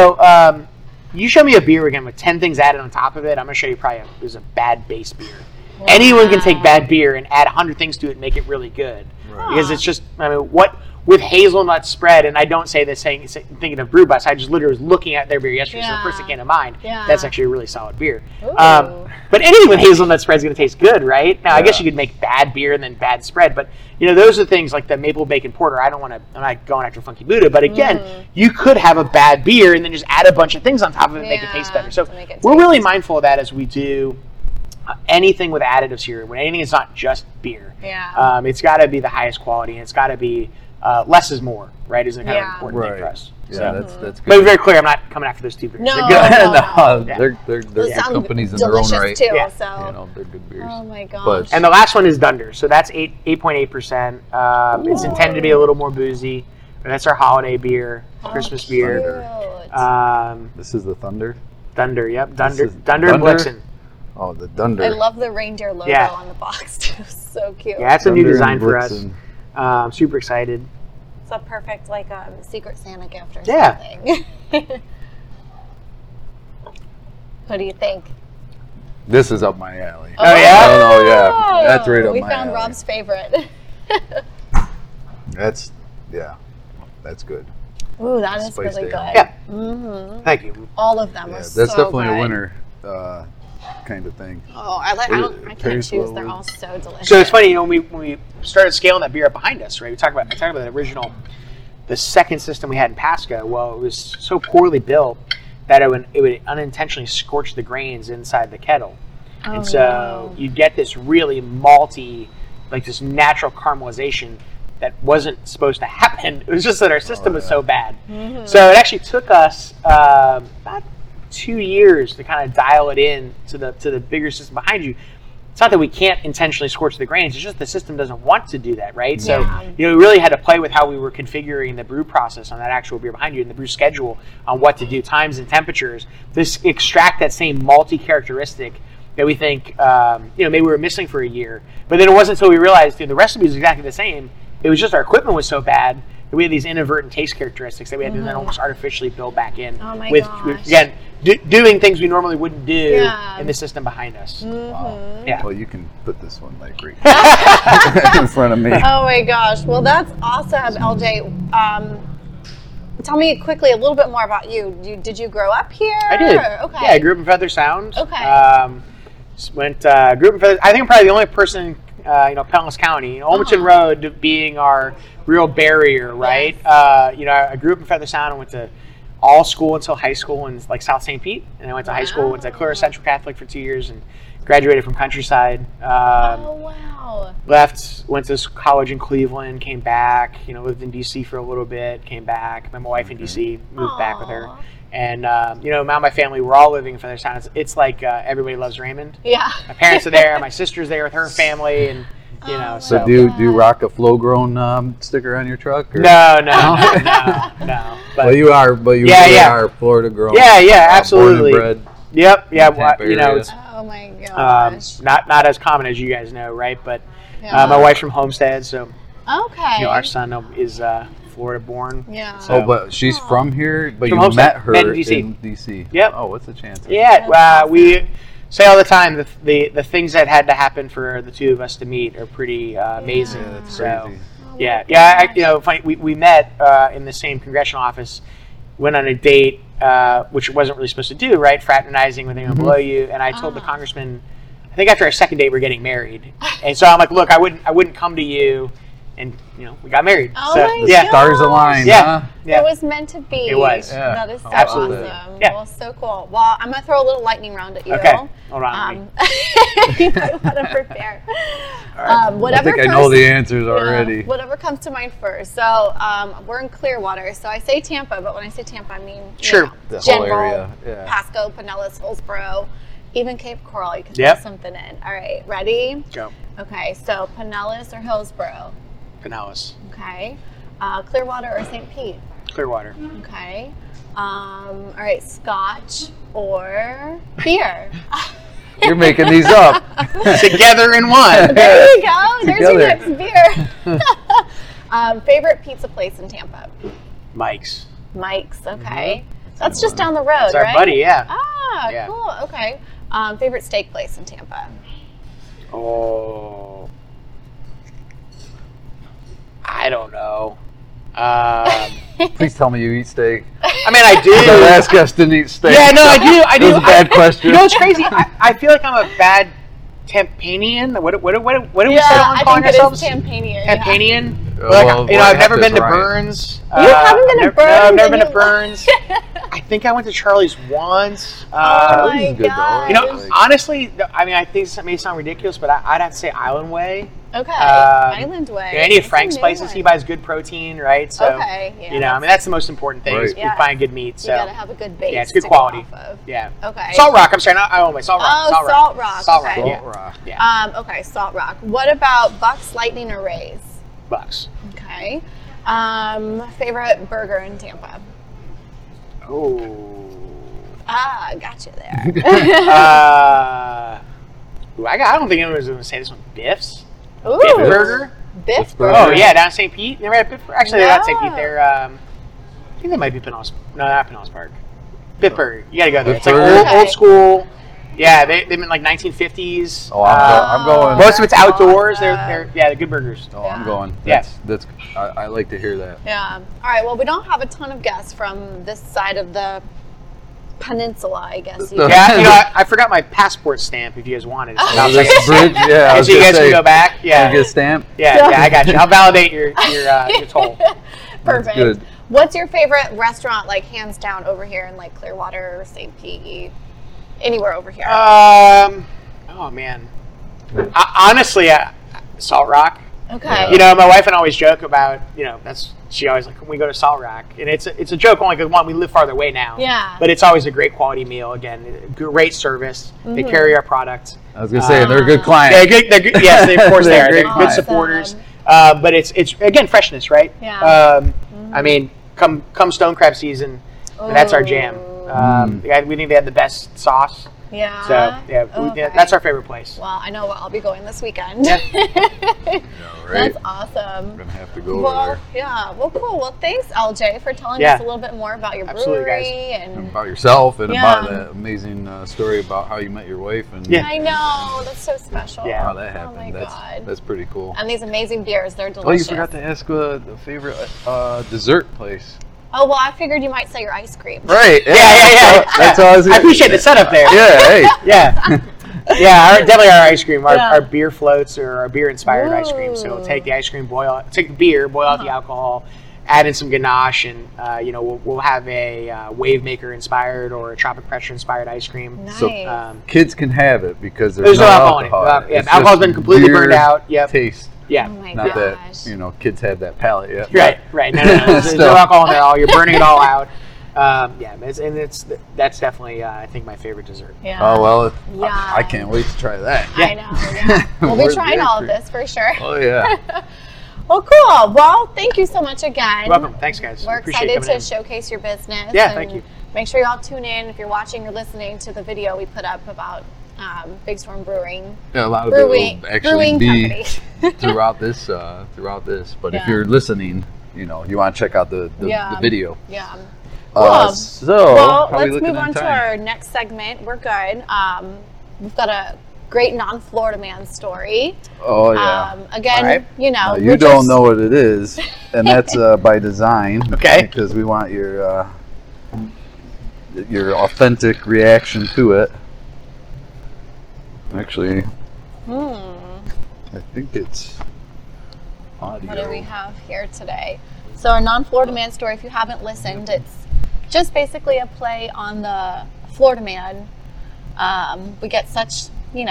you show me a beer again with 10 things added on top of it, I'm going to show you probably it was a bad base beer. Wow. Anyone can take bad beer and add 100 things to it and make it really good. Right. Because it's just, with hazelnut spread, and I don't say this thinking of Brew Bus, I just literally was looking at their beer yesterday, so the first thing came to mind, that's actually a really solid beer. But anything with hazelnut spread is going to taste good, right? Now, I guess you could make bad beer and then bad spread, but those are things like the maple bacon porter. I'm not going after Funky Buddha, but again, you could have a bad beer and then just add a bunch of things on top of it and make it taste better. So we're really mindful of that as we do anything with additives here. When anything is not just beer, it's got to be the highest quality, and it's got to be less is more, right? Is a kind of important thing for us. Yeah, So, that's good. but very clear, I'm not coming after those two beers. No, They're good. no. They're good companies in their own right. Too, Yeah. so. They're good beers. Oh my gosh. But- And the last one is Dunder. So that's 8.8%. It's intended to be a little more boozy. And that's our holiday beer, Christmas beer. Cute. This is the Thunder. Dunder, yep. This Dunder is and Blixen. Oh, the Dunder. I love the reindeer logo on the box too. So cute. Yeah, that's a new Dunder design and for us. Blitzen. I'm super excited. It's a perfect Secret Santa gift or Yeah. something. What do you think? This is up my alley. Oh, yeah? Oh, yeah. That's right up We my found alley. Rob's favorite. That's good. Ooh, that is Spiced really ale. good. Yeah. Mm-hmm. Thank you. All of them Yeah, are that's so definitely good. a winner kind of thing. Oh, I can't Tastes choose. well. They're all so delicious. So it's funny, when we started scaling that beer up behind us, right? I talked about the original, the second system we had in Pasco. Well, it was so poorly built that it would unintentionally scorch the grains inside the kettle. And so you get this really malty, like this natural caramelization that wasn't supposed to happen. It was just that our system was so bad. Mm-hmm. So it actually took us about 2 years to kind of dial it in to the bigger system behind you. It's not that we can't intentionally scorch the grains, it's just the system doesn't want to do that, right? So, we really had to play with how we were configuring the brew process on that actual beer behind you and the brew schedule on what to do, times and temperatures, to extract that same malty characteristic that we think, maybe we were missing for a year. But then it wasn't until we realized, the recipe was exactly the same. It was just our equipment was so bad we had these inadvertent taste characteristics that we had to then almost artificially build back in. Oh my with gosh. again doing things we normally wouldn't do Yeah. in the system behind us. Mm-hmm. Yeah. Well, you can put this one like right in front of me. Oh my gosh. Well, that's awesome, LJ. Tell me quickly a little bit more about you. Did you grow up here? I did. Okay. Yeah, I grew up in Feather Sound. Okay. Grew up in Feather. I think I'm probably the only person in Pinellas County. Olmsted Road being our real barrier, right? I grew up in Feather Sound and went to all school until high school in like South St. Pete, and I went to high school, went to Clara Central Catholic for 2 years, and graduated from Countryside. Oh wow. Left, went to college in Cleveland, came back, lived in DC for a little bit, came back, met my wife in DC, moved back with her. And, now my family, we're all living in Feather Sound. It's like Everybody Loves Raymond. Yeah. My parents are there, my sister's there with her family, and, So do you rock a Flow Grown sticker on your truck? Or? No. But, Well, you are, but you Yeah, really yeah. are Florida grown. Yeah, absolutely. Born and bred. Yep, yeah, Tampa area. it's Oh my gosh. not as common as you guys know, right? But Yeah. my wife's from Homestead, so Okay. our son is Florida born. Yeah. So- Oh, but she's from here, but From you Homestead. met her Met in DC. DC. Yep. Oh, what's the chance? Yeah, That's we say all the time the things that had to happen for the two of us to meet are pretty amazing. Yeah, that's so, crazy. yeah. Funny. We met in the same congressional office. Went on a date, which it wasn't really supposed to do, right? Fraternizing with anyone below you. And I told the congressman, I think after our second date, we're getting married. And so I'm like, look, I wouldn't come to you, and we got married. Oh so, my yeah, God. Stars align, Yeah. huh? Yeah. It was meant to be. It was. Yeah. That is so Absolutely. awesome. Yeah. Well, so cool. Well, I'm going to throw a little lightning round at you. Okay. Hold on. You might want to prepare. I Whatever think I comes, know the answers yeah, already. whatever comes to mind first. So we're in Clearwater. So I say Tampa, but when I say Tampa, I mean Sure. The whole general, area, yeah. Pasco, Pinellas, Hillsborough, even Cape Coral. You can Yep. throw something in. All right, ready? Go. Okay, so Pinellas or Hillsborough? Pinellas. Okay. Clearwater or St. Pete? Clearwater. Okay. All right, Scotch or beer? You're making these up. Together in one. There you go. There's your Together. next beer. Favorite pizza place in Tampa? Mike's. Mike's. Okay. That's just down the road, It's our right? buddy, yeah. Ah, Yeah. cool. Okay. Favorite steak place in Tampa? Oh. I don't know. Please tell me you eat steak. I mean, I The do. last guest didn't eat steak. Yeah, no, I do. That was a bad question. You know what's crazy? I feel like I'm a bad Tampanian. What do we Yeah, say on I calling think it is ourselves? Tampanian. Yeah. Tampanian. Well, Like, I've I never got been this to right. Burns. You haven't been to No, Burns I've never and been to you- Burns. I think I went to Charlie's once. Oh my This is good, though. god. You know, Like- honestly, I mean, I think this may sound ridiculous, but I'd have to say Island Way. Okay. Island Way. Any of That's a Frank's new places, one. he buys good protein, right? So, Okay, yeah, I mean, that's the most important thing is Right. we Yeah. find good meat. You So, gotta have a good base. yeah, it's good to quality. Go off of. Yeah. Okay. Salt Rock. I'm sorry, not Island Way. Salt Rock. Oh, Salt Rock. Salt Rock, Salt okay. Rock. Yeah. Salt Rock. Yeah. Okay, Salt Rock. What about Bucks, Lightning, or Rays? Bucks. Okay. Favorite burger in Tampa? Oh. Ah, got you there. I don't think anyone was going to say this one. Biff's. Ooh. Biff Burger. Biff Burger. Oh yeah, down in St. Pete. Never had Biff. Actually, they're not St. Pete. No. They're I think they might be Pinellas. No, not Pinellas Park. Biff Burger. You gotta go there. Biff It's like Burger? old school. Yeah, they've been like 1950s. Oh, I'm going. Most of it's outdoors. They're good burgers. Oh, I'm going. Yeah. That's. I like to hear that. Yeah. All right. Well, we don't have a ton of guests from this side of the peninsula, I guess. You Yeah, I forgot my passport stamp. If you guys wanted it, Oh, this bridge, yeah. I was so you gonna guys say, can go back. Can Yeah, I get a stamp? yeah, I got you. I'll validate your toll. Perfect. good. What's your favorite restaurant, like hands down, over here in like Clearwater, St. Pete, anywhere over here? Oh man. Honestly, Salt Rock. okay. You know, my wife and I always joke about, she always like, when we go to Salt Rock, and it's a joke only because one, we live farther away now. Yeah. But it's always a great quality meal. Again, great service. They Mm-hmm. carry our product. I was gonna say they're a good client. They're good. They're good. Yes, of course they They're are. They're great good clients. supporters. But it's again freshness, right? Yeah. I mean, come stone crab season, that's our jam. Ooh. We think they have the best sauce. Yeah. So yeah, Okay. that's our favorite place. Well, I know I'll be going this weekend. Yeah. That's awesome. We're gonna have to go Well, over yeah. Well, cool. Well, thanks, LJ, for telling Yeah. us a little bit more about your Absolutely, brewery guys. there and. about yourself and Yeah. about that amazing story about how you met your wife and Yeah. I know, that's so special. Yeah. how that Oh happened. my God. That's pretty cool. And these amazing beers, they're Oh, you delicious. forgot to ask the favorite dessert place. Oh, well, I figured you might say your ice cream. Right. Yeah. That's all I was I appreciate the setup there. Yeah. Hey. Yeah. Yeah, definitely our ice cream, Yeah. our beer floats or our beer inspired ice cream. So we'll Ooh. take the ice cream, take the beer, boil out the alcohol, add in some ganache, and we'll have a wave maker inspired or a tropic pressure inspired ice cream. Nice. So, Kids can have it because There's no alcohol in it. alcohol. Yeah, It's alcohol's just been completely beer burned out. Yep. Taste. Yeah. Oh my Not gosh. that kids have that palate yet. Right. No. There's no alcohol in there at all. You're burning it all out. That's definitely I think my favorite dessert. Yeah. Oh well, Yeah. I can't wait to try that. I know. Yeah. We'll be Where's trying the all of ice cream? this for sure. Oh yeah. Well, cool. Well, thank you so much again. You're welcome. Thanks, guys. We're Appreciate excited coming to in. showcase your business. Yeah, and thank you. Make sure y'all tune in if you're watching or listening to the video we put up about Big Storm Brewing. Yeah, a lot of Brewing, it will actually brewing be company. throughout this. But Yeah. if you're listening, you want to check out the video. Yeah. So Well, how are we let's looking move at on to time? our next segment. We're good. We've got a great non-Florida man story. Oh yeah. Again, All right. you know, You we're don't just- know what it is, and that's by design. Okay. Because we want your authentic reaction to it. Actually, I think it's audio. What do we have here today? So our non-Florida man story, if you haven't listened, it's just basically a play on the Florida man. We get such,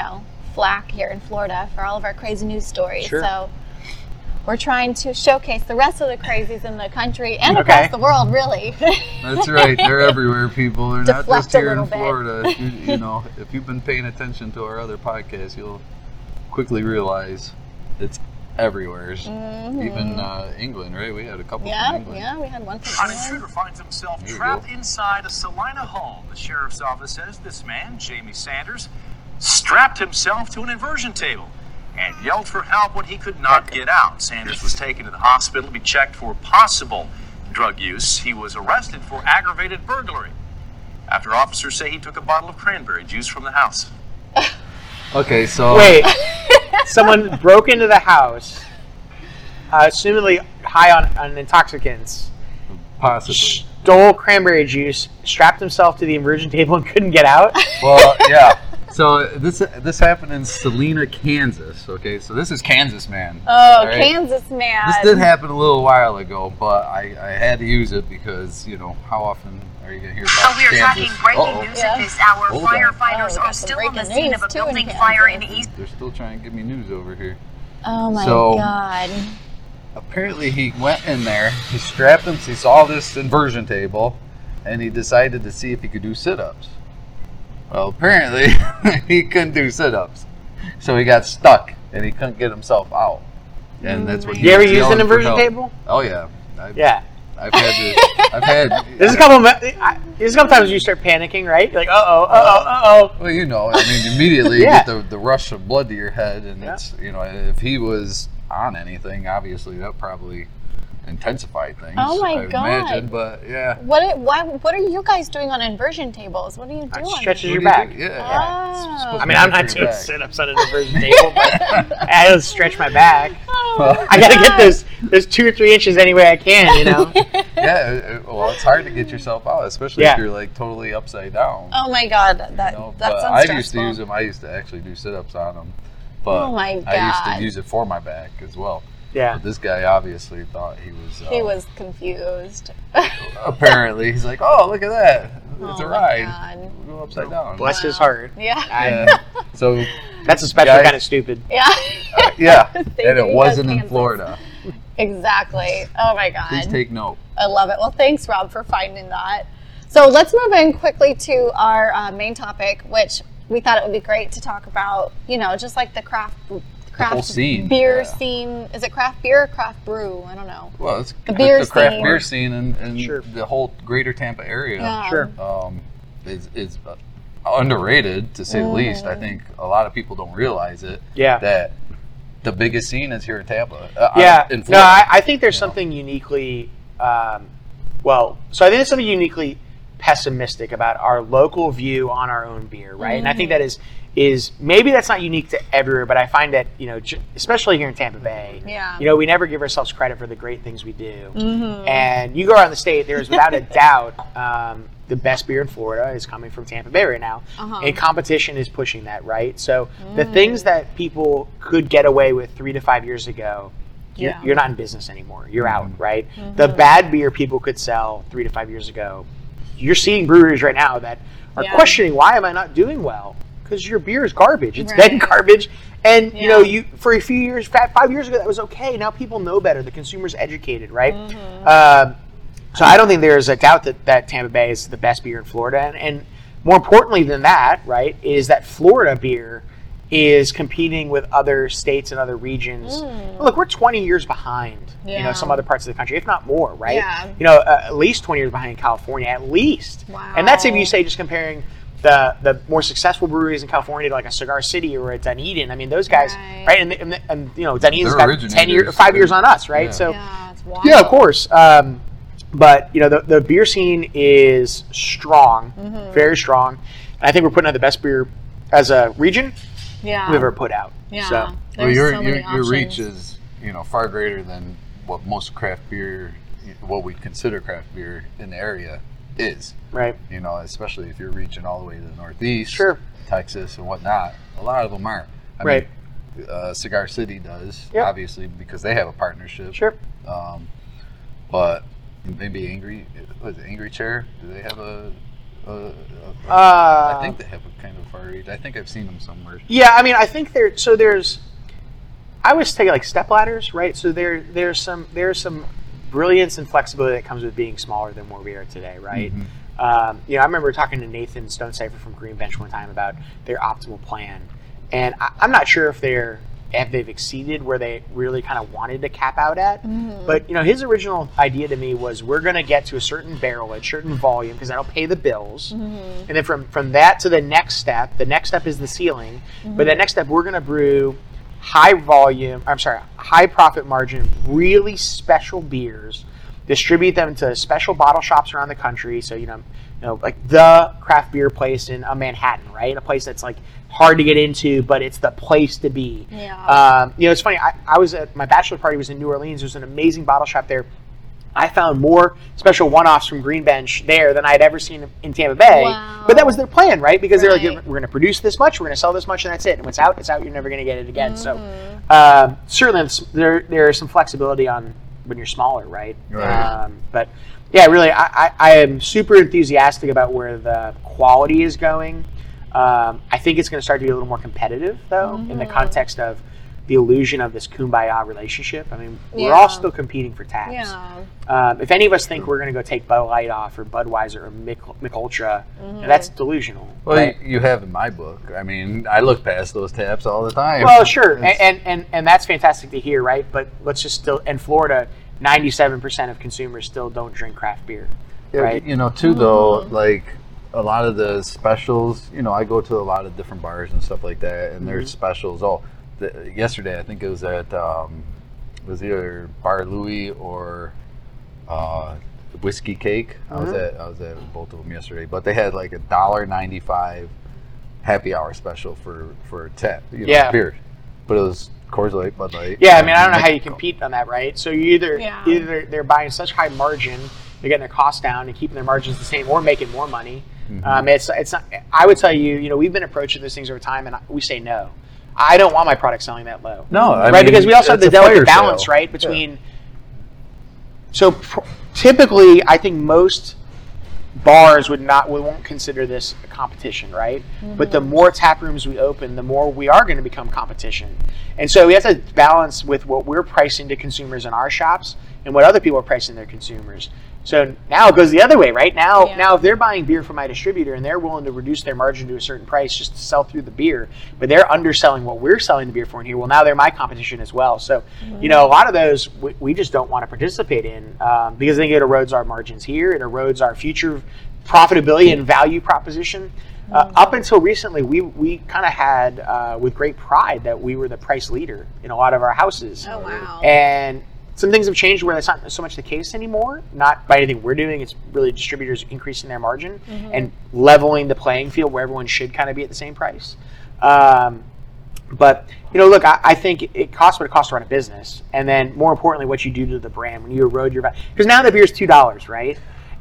flack here in Florida for all of our crazy news stories. Sure. So we're trying to showcase the rest of the crazies in the country and Okay. across the world, really. That's right. They're everywhere, people. They're not Deflect just a here in little bit. Florida. If you've been paying attention to our other podcasts, you'll quickly realize it's everywhere. Even England, right? We had a couple from England. Yeah, we had one An from intruder England. finds himself There you trapped go. inside a Salina home. The sheriff's office says this man, Jamie Sanders, strapped himself to an inversion table and yelled for help when he could not get out. Sanders was taken to the hospital to be checked for possible drug use. He was arrested for aggravated burglary after officers say he took a bottle of cranberry juice from the house. Okay, so Wait, someone broke into the house, assumedly high on intoxicants, possibly. stole cranberry juice, strapped himself to the inversion table, and couldn't get out. Well, yeah. So this happened in Salina, Kansas. Okay, so this is Kansas man. Oh, all right? Kansas man. This did happen a little while ago, but I had to use it because how often are you gonna hear about So we are Kansas? talking breaking Uh-oh. news at this hour. Hold on. Firefighters Oh, are got some still on the breaking scene news, of a too, in building Kansas. fire in East. They're still trying to give me news over here. Oh my So- God. Apparently he went in there, he strapped him, he saw this inversion table, and he decided to see if he could do sit-ups. Well, apparently he couldn't do sit-ups. So he got stuck, and he couldn't get himself out. And that's what he You ever was used an yelling for inversion help. table? Oh, yeah. Yeah. I've had There's a couple times you start panicking, right? You're like, uh-oh. Well, I mean, immediately Yeah. you get the rush of blood to your head, and it's, if he was on anything, obviously that probably intensified things. Oh my I God. imagine, but yeah. What are you guys doing on inversion tables? What are you doing? Stretches your What do you back. do? Yeah. Oh. It's supposed I to mean, be I'm good not for your doing back. sit-ups on an inversion table, but I just stretch my back. Well, I gotta get those 2 or 3 inches any way I can, yeah, well, it's hard to get yourself out, especially Yeah. if you're like totally upside down. Oh my God, that But sounds I stressful. used to use them. I used to actually do sit-ups on them, but Oh my I used God. to use it for my back as well. Yeah. But this guy obviously thought he was. He was confused. Apparently, he's like, "Oh, look at that! It's Oh a my ride. God. We'll go upside down." Bless his heart. Yeah. Yeah. So That's especially Guys- kind of stupid. Yeah. yeah, Thank and you, it wasn't in Kansas. Florida. Exactly. Oh my God. Please take note. I love it. Well, thanks, Rob, for finding that. So let's move in quickly to our main topic, which we thought it would be great to talk about, just like the craft whole scene. beer Yeah. scene. Is it craft beer or craft brew? I don't know. Well, it's The beer the craft scene. beer scene and Sure. the whole greater Tampa area. Yeah. Sure. Is underrated, to say the least. I think a lot of people don't realize it. Yeah. That the biggest scene is here in Tampa. In Florida. No, I think there's something uniquely, so I think there's something uniquely pessimistic about our local view on our own beer, right? And I think that is maybe that's not unique to everywhere, but I find that, especially here in Tampa Bay, we never give ourselves credit for the great things we do. And you go around the state, there's without a doubt the best beer in Florida is coming from Tampa Bay right now. And competition is pushing that, right? So the things that people could get away with 3 to 5 years ago, you're not in business anymore. You're out, right? The bad beer people could sell 3 to 5 years ago. You're seeing breweries right now that are questioning, why am I not doing well? Because your beer is garbage. It's been garbage. And, you for a few years, 5 years ago, that was okay. Now people know better. The consumer's educated, right? So I don't think there's a doubt that Tampa Bay is the best beer in Florida. And more importantly than that, right, is that Florida beer is competing with other states and other regions. Look, we're 20 years behind, some other parts of the country, if not more, right? At least 20 years behind California, at least. Wow. And that's if you say just comparing the more successful breweries in California to like a Cigar City or a Dunedin. I mean, those guys, right? And Dunedin's got 5 years on us, right? So, it's wild. yeah, of course. But the beer scene is strong, very strong. And I think we're putting out the best beer as a region we've ever put out. Yeah. So. There's your so many your reach options. is far greater than what most craft beer, what we consider craft beer in the area is. Right. Especially if you're reaching all the way to the Northeast, Texas and whatnot. A lot of them aren't. I mean, Cigar City does, obviously, because they have a partnership. Sure. But maybe Angry Chair? Do they have I think they have a kind of far reach. I think I've seen them somewhere. Yeah, I mean, I think there's. I always take like step ladders, right? So there's some brilliance and flexibility that comes with being smaller than where we are today, right? I remember talking to Nathan Stonecipher from Green Bench one time about their optimal plan, and I'm not sure if they've exceeded where they really kind of wanted to cap out at. But his original idea to me was we're going to get to a certain barrelage, certain volume, because that'll pay the bills. And then from that to the next step is the ceiling. But that next step, we're going to brew high profit margin, really special beers, distribute them to special bottle shops around the country. So like the craft beer place in Manhattan, right? A place that's like hard to get into, but it's the place to be. It's funny. I was at my bachelor party was in New Orleans. There's an amazing bottle shop there. I found more special one-offs from Green Bench there than I'd ever seen in Tampa Bay. Wow. But that was their plan, right? Because they're like, we're going to produce this much, we're going to sell this much, and that's it. And when it's out, it's out. You're never going to get it again. So certainly there is some flexibility on when you're smaller, right? But yeah, really, I am super enthusiastic about where the quality is going. I think it's going to start to be a little more competitive, though, in the context of the illusion of this kumbaya relationship. I mean, we're all still competing for taps. If any of us think we're going to go take Bud Light off or Budweiser or Mick Ultra, that's delusional. Well, right? you have in my book. I mean, I look past those taps all the time. Well, sure, and that's fantastic to hear, right? But let's just in Florida, 97% of consumers still don't drink craft beer, right? Though, like a lot of the specials, I go to a lot of different bars and stuff like that, and there's specials. Yesterday, I think it was at it was either Bar Louie or Whiskey Cake. I was at both of them yesterday, but they had like $1.95 happy hour special for a tap, beer, but it was Coors Light, Bud Light. Yeah, I mean, I don't know how you compete on that, right? So you either they're buying such high margin, they're getting their costs down and keeping their margins the same, or making more money. It's not. I would tell you, we've been approaching those things over time, and we say no. I don't want my product selling that low. No, I right? mean, because we also have the delicate balance, sale. right? Between typically, I think most bars won't consider this a competition, right? But the more tap rooms we open, the more we are going to become competition. And so we have to balance with what we're pricing to consumers in our shops and what other people are pricing their consumers. So now it goes the other way, right? Now if they're buying beer from my distributor and they're willing to reduce their margin to a certain price just to sell through the beer, but they're underselling what we're selling the beer for in here, well, now they're my competition as well. So, a lot of those we just don't want to participate in because I think it erodes our margins here. It erodes our future profitability and value proposition. Up until recently, we kind of had, with great pride, that we were the price leader in a lot of our houses. Oh, wow. And some things have changed where that's not so much the case anymore. Not by anything we're doing. It's really distributors increasing their margin and leveling the playing field where everyone should kind of be at the same price. But, look, I think it costs what it costs to run a business. And then, more importantly, what you do to the brand when you erode your value. Because now the beer's $2, right?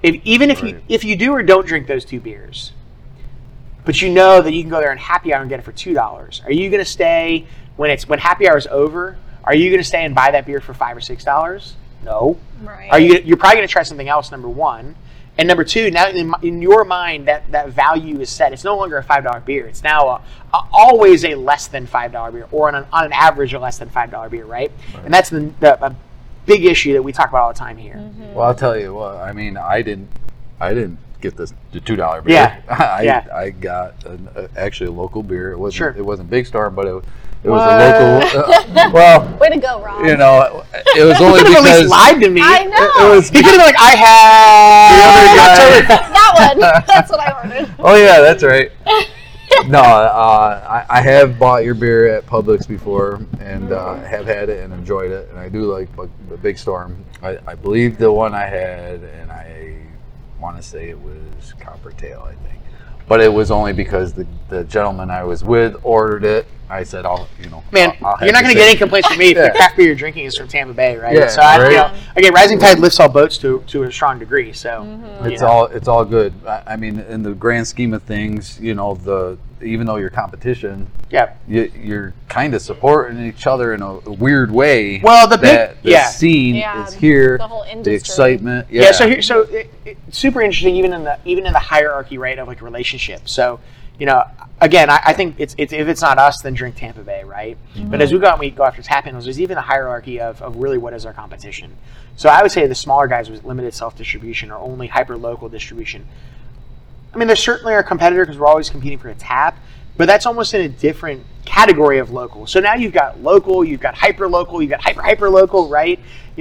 If you do or don't drink those 2 beers, but you know that you can go there and happy hour and get it for $2, are you going to stay when happy hour is over? Are you going to stay and buy that beer for $5 or $6? No. Right. You're probably going to try something else, number one. And number two, now in your mind, that value is set. It's no longer a $5 beer. It's now always a less than $5 beer, or on an average a less than $5 beer, right? And that's a big issue that we talk about all the time here. Well, I'll tell you what. I mean, I didn't get the $2 beer. Yeah. I got actually a local beer. It wasn't Sure. It wasn't Big Storm, but it was a local. Well, Way to go, Rob. it was only You could have at because least lied to me. I know. it was. He could have been like, I had That one. That's what I ordered. Oh yeah, that's right. No, I have bought your beer at Publix before and have had it and enjoyed it, and I do like the Big Storm. I believe the one I had, and I want to say it was Coppertail, I think, but it was only because the gentleman I was with ordered it. I said, Man, I'll have you're not going to the get same. any complaints from me if Yeah. the craft beer you're drinking is from Tampa Bay, right? Yeah, So right. again, rising tide lifts all boats to a strong degree. So It's all good. I mean, in the grand scheme of things, even though you're competition, yeah. you're kind of supporting each other in a weird way. Well, the scene Yeah, is here. the whole The industry. excitement. Yeah. So it's super interesting, even in the hierarchy, right, of like relationships. So again, I think it's if it's not us, then drink Tampa Bay, right? But as we go out and we go after tap handles, there's even a hierarchy of really what is our competition. So I would say the smaller guys with limited self-distribution or only hyper-local distribution. I mean, there certainly are competitors because we're always competing for a tap, but that's almost in a different category of local. So now you've got local, you've got hyper-local, you've got hyper-local, right? I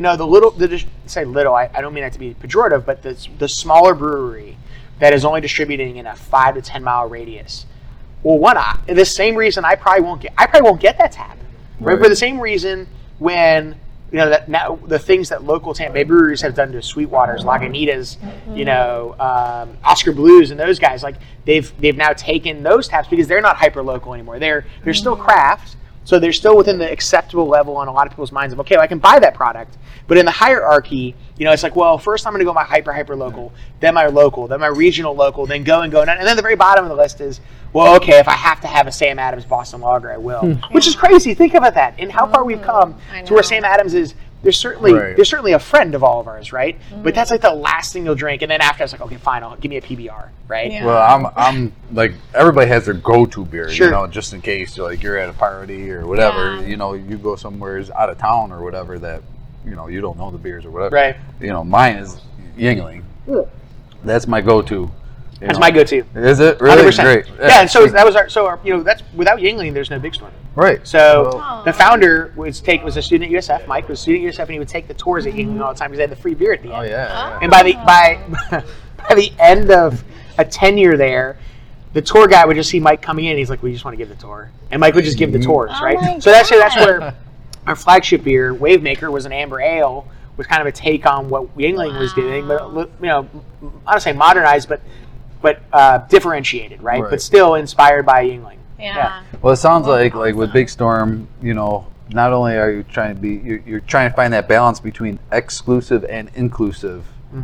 don't mean that to be pejorative, but the smaller brewery that is only distributing in a 5 to 10 mile radius. Well, the same reason I probably won't get that tap, right? For the same reason when that now the things that local Tampa Bay breweries have done to Sweetwaters, Lagunitas, Oscar Blues, and those guys, like they've now taken those taps because they're not hyper local anymore. They're still craft. So they're still within the acceptable level on a lot of people's minds of, okay, well, I can buy that product. But in the hierarchy, it's like, well, first I'm going to go my hyper local, then my local, then my regional local, then go. And then the very bottom of the list is, well, okay, if I have to have a Sam Adams Boston Lager, I will. Which is crazy. Think about that. And how far we've come to where Sam Adams is. There's certainly a friend of all of ours, right? But that's like the last thing you'll drink. And then after, it's like, okay, fine, give me a PBR, right? Yeah. Well, I'm like, everybody has their go-to beer, Sure. just in case you're at a party or whatever, Yeah. you go somewhere out of town or whatever that, you don't know the beers or whatever. Right. Mine is Yuengling. That's my go-to. That's my go-to. Is it really 100%. great? Yeah, and so that was that's without Yuengling, there's no Big Storm. Right. So the founder was a student at USF. Mike was a student at USF, and he would take the tours at Yuengling all the time because they had the free beer at the end. Oh yeah. And by the end of a tenure there, the tour guy would just see Mike coming in. And he's like, "We just want to give the tour," and Mike would just give the tours, Oh right? my So that's where our flagship beer, Wavemaker, was an amber ale, was kind of a take on what Yuengling was doing, but I don't say modernized, but differentiated, right? But still inspired by Yuengling. Yeah. Well, it sounds like with Big Storm, not only are you trying to be, you're trying to find that balance between exclusive and inclusive.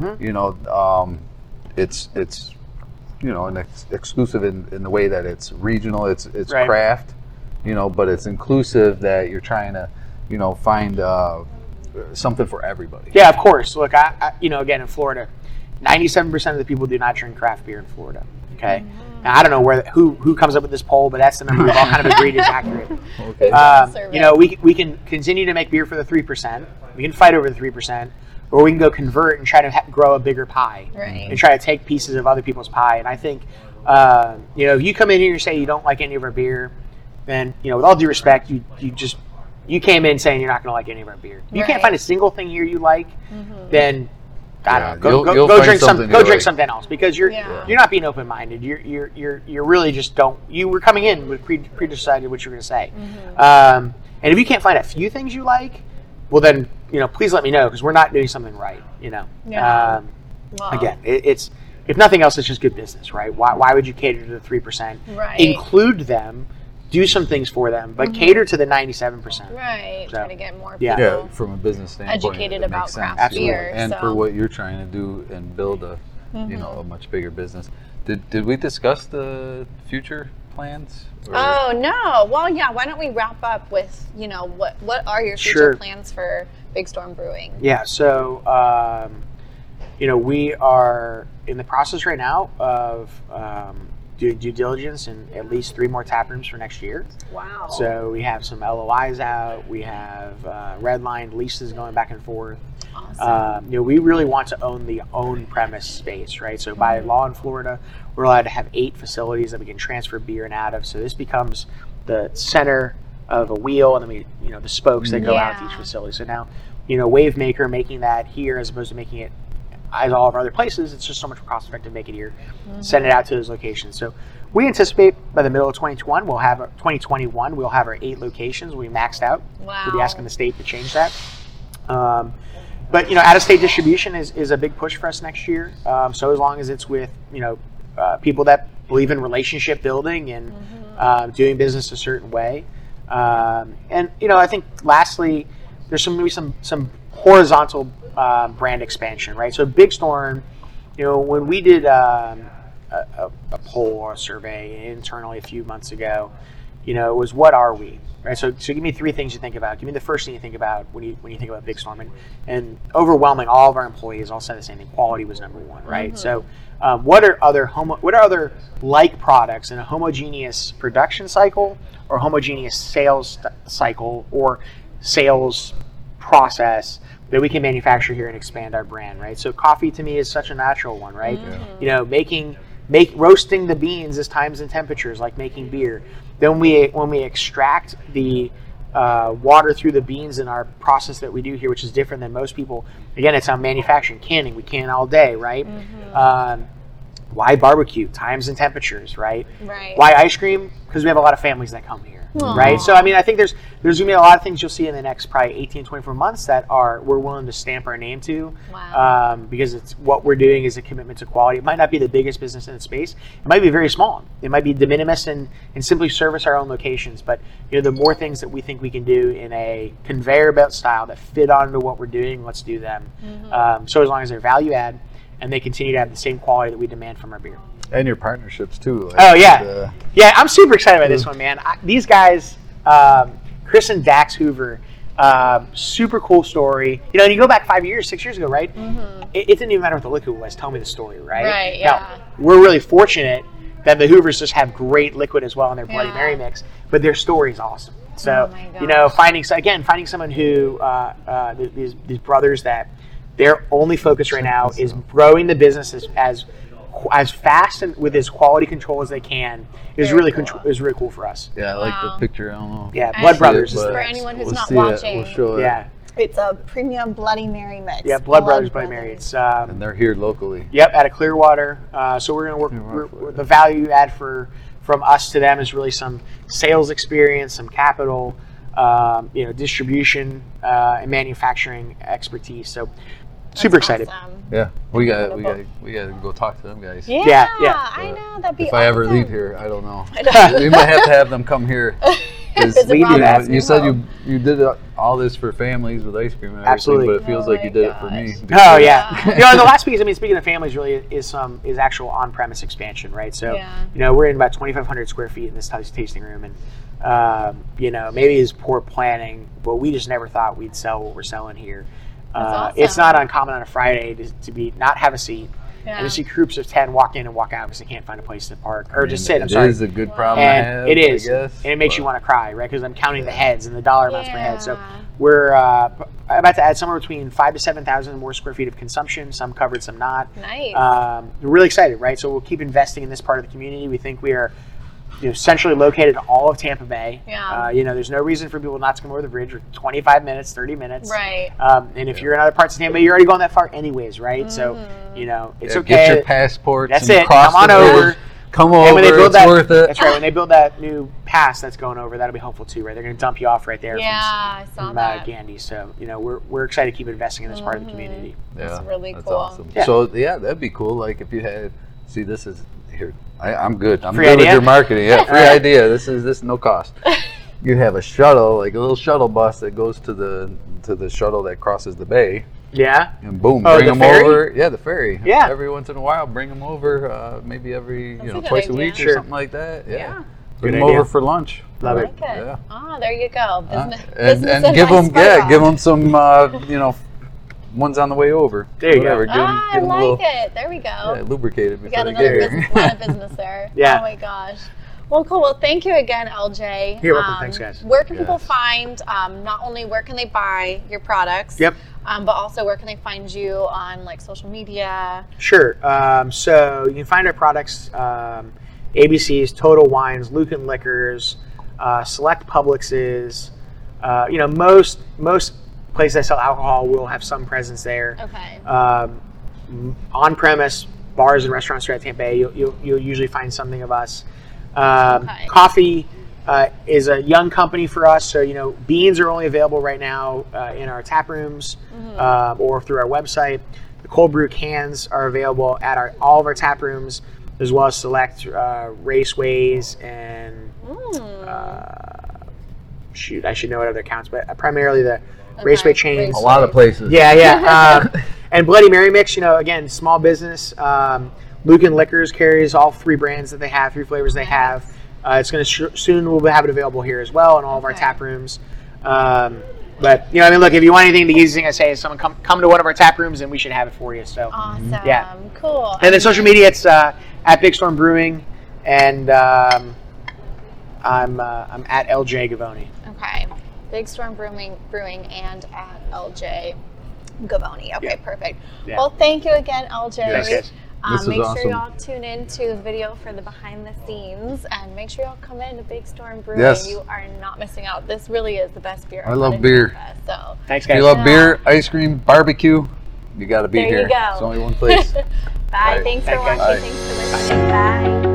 It's exclusive in the way that it's regional, it's Right. craft, but it's inclusive that you're trying to, find something for everybody. Yeah, of course. Look, I again in Florida, 97% of the people do not drink craft beer in Florida. Okay, now I don't know who comes up with this poll, but that's the number we've all kind of agreed is accurate. Okay. We can continue to make beer for the 3%. We can fight over the 3%, or we can go convert and try to grow a bigger pie, Right. and try to take pieces of other people's pie. And I think, if you come in here and say you don't like any of our beer, then with all due respect, you came in saying you're not going to like any of our beer. If you can't Right. find a single thing here you like, then I don't know, You'll go find drink something go you drink like. something else, because you're not being open minded. You're really just you were coming in with pre-decided what you're going to say. And if you can't find a few things you like, well then please let me know, because we're not doing something right. Wow. Again, it's if nothing else, it's just good business, right? Why would you cater to the 3%? Right. Include them, do some things for them, but cater to the 97%. Right. So, Try to get more people. yeah. From a business standpoint, Educated it about makes craft sense. beer, and so. for what you're trying to do and build a a much bigger business. Did we discuss the future plans? Or? Oh no! Well, yeah. Why don't we wrap up with what are your future Sure. plans for Big Storm Brewing? Yeah, so we are in the process right now of doing due diligence in at least 3 more tap rooms for next year. Wow. So we have some LOIs out. We have redlined leases going back and forth. Awesome. We really want to own the own premise space, right? So by law in Florida, we're allowed to have 8 facilities that we can transfer beer in out of. So this becomes the center of a wheel, and then the spokes that go out to each facility. So now, Wavemaker making that here as opposed to making it as all of our other places, it's just so much more cost effective to make it here, send it out to those locations. So we anticipate by the middle of 2021, we'll have our 8 locations. We maxed out. Wow. We'll be asking the state to change that. But out-of-state distribution is a big push for us next year. So as long as it's with people that believe in relationship building and doing business a certain way, and I think lastly, there's maybe some horizontal brand expansion, right? So Big Storm, when we did a poll or a survey internally a few months ago, it was, what are we? Right, so give me 3 things you think about. Give me the first thing you think about when you think about Big Storm, and overwhelming all of our employees all said the same thing. Quality was number 1, right? So, what are other like products in a homogeneous production cycle, or homogeneous sales cycle, or sales process that we can manufacture here and expand our brand, right? So coffee to me is such a natural one, right? Roasting the beans is times and temperatures like making beer. Then when we extract the water through the beans in our process that we do here, which is different than most people. Again, it's on manufacturing, canning. We can all day, right? Why barbecue? Times and temperatures, right? Right. Why ice cream? Because we have a lot of families that come here, right? So, I think there's going to be a lot of things you'll see in the next probably 18, 24 months that we're willing to stamp our name to. Wow. Because it's what we're doing is a commitment to quality. It might not be the biggest business in its space. It might be very small. It might be de minimis and simply service our own locations. But, the more things that we think we can do in a conveyor belt style that fit onto what we're doing, let's do them. So as long as they're value add, and they continue to have the same quality that we demand from our beer. And your partnerships too. Yeah, I'm super excited about this one, man. These guys, Chris and Dax Hoover, super cool story. And you go back 5 years, 6 years ago, right? It didn't even matter what the liquid was. Tell me the story, right? Right, yeah. Now, we're really fortunate that the Hoovers just have great liquid as well in their Bloody Mary mix, but their story is awesome. So, finding someone who, these brothers that their only focus right now is growing the business as fast and with as quality control as they can is really cool for us. Yeah, I like the picture. I don't know. Yeah, Blood Brothers. For anyone who's not see watching, we'll show it. it's a premium Bloody Mary mix. Yeah, Blood Brothers Bloody Mary. It's and they're here locally. Yep, out of Clearwater. So we're going to work. The value add from us to them is really some sales experience, some capital, distribution, and manufacturing expertise. So. Super excited. Awesome. Yeah, we got to go talk to them guys. Yeah. I know, that'd be If awesome. I ever leave here, I don't know. We might have to have them come here. You said you did all this for families with ice cream and everything, Absolutely. but it feels like you did it for me. Oh yeah. And the last piece, speaking of families, really is actual on-premise expansion, right? So we're in about 2,500 square feet in this tasting room, and maybe it's poor planning, but we just never thought we'd sell what we're selling here. Awesome. It's not uncommon on a Friday to not have a seat and to see groups of 10 walk in and walk out because they can't find a place to park or just sit. It is a good problem to have. It is, I guess, and it makes you want to cry, right? Because I'm counting the heads and the dollar amounts per head. So we're about to add somewhere between 5,000 to 7,000 more square feet of consumption. Some covered, some not. Nice. We're really excited, right? So we'll keep investing in this part of the community. We think we are centrally located in all of Tampa Bay. Yeah. There's no reason for people not to come over the bridge. We're 25 minutes, 30 minutes. Right. And if you're in other parts of Tampa Bay, you're already going that far anyways, right? So, it's okay. Get your passports. That's and it. cross Come on the bridge. over. Come And over. when they build It's worth it. That's right. When they build that new pass that's going over, that'll be helpful too, right? They're going to dump you off right there. Yeah, I saw from that. Gandy. So, we're excited to keep investing in this part of the community. Yeah, That's really that's cool. awesome. Yeah. So that'd be cool. Like if you had, this is here. I'm good. I'm Free good idea? with your marketing. Yeah, free idea. This is no cost. You have a shuttle, like a little shuttle bus that goes to the shuttle that crosses the bay. Yeah. And boom, Oh, bring the them ferry? over. Yeah, the ferry. Yeah. Every once in a while, bring them over. Maybe every That's a good twice a idea. week Sure. or something like that. Yeah. Yeah. Bring Good them idea. over for lunch. Love I it. like it. Yeah. Ah, there you go. Business, And business give advice them for Rob. some ones on the way over. There you go. Whatever. I give 'em a like little, it. There we go. Yeah, lubricated We before got they another get here. business, line of business there. Yeah. Oh my gosh. Well, cool. Well, thank you again, LJ. You're welcome. Thanks, guys. Where can people Yes. find, not only where can they buy your products, Yep. but also where can they find you on like social media? Sure. So you can find our products, ABC's, Total Wines, Lucan Liquors, select Publixes. Most places that sell alcohol will have some presence there. Okay. On premise bars and restaurants throughout Tampa Bay, you'll usually find something of us. Okay. Coffee is a young company for us, so beans are only available right now in our tap rooms or through our website. The cold brew cans are available at all of our tap rooms, as well as select Raceways and I should know what other counts, but primarily the Raceway chains. A lot of places. Yeah. And Bloody Mary Mix, again, small business. Lucan Liquors carries all 3 brands that they have, 3 flavors they have. It's going to soon we'll have it available here as well in all of our tap rooms. But look, if you want anything, the easiest thing I say is someone come to one of our tap rooms and we should have it for you. So Awesome. Yeah. Cool. And then social media, it's at Big Storm Brewing, and I'm at LJ Gavoni. Okay. Big Storm Brewing and at LJ Gavoni. Okay, perfect. Yeah. Well, thank you again, LJ. Thanks, guys. This is Make sure awesome. y'all tune in to the video for the behind the scenes, and make sure y'all come in to Big Storm Brewing. Yes. You are not missing out. This really is the best beer. I love beer. So Thanks, If guys. you love beer, ice cream, barbecue, you got to be There you here. go. It's only one place. bye. Bye. Thanks for Thanks, guys. watching. Thanks for listening. Bye.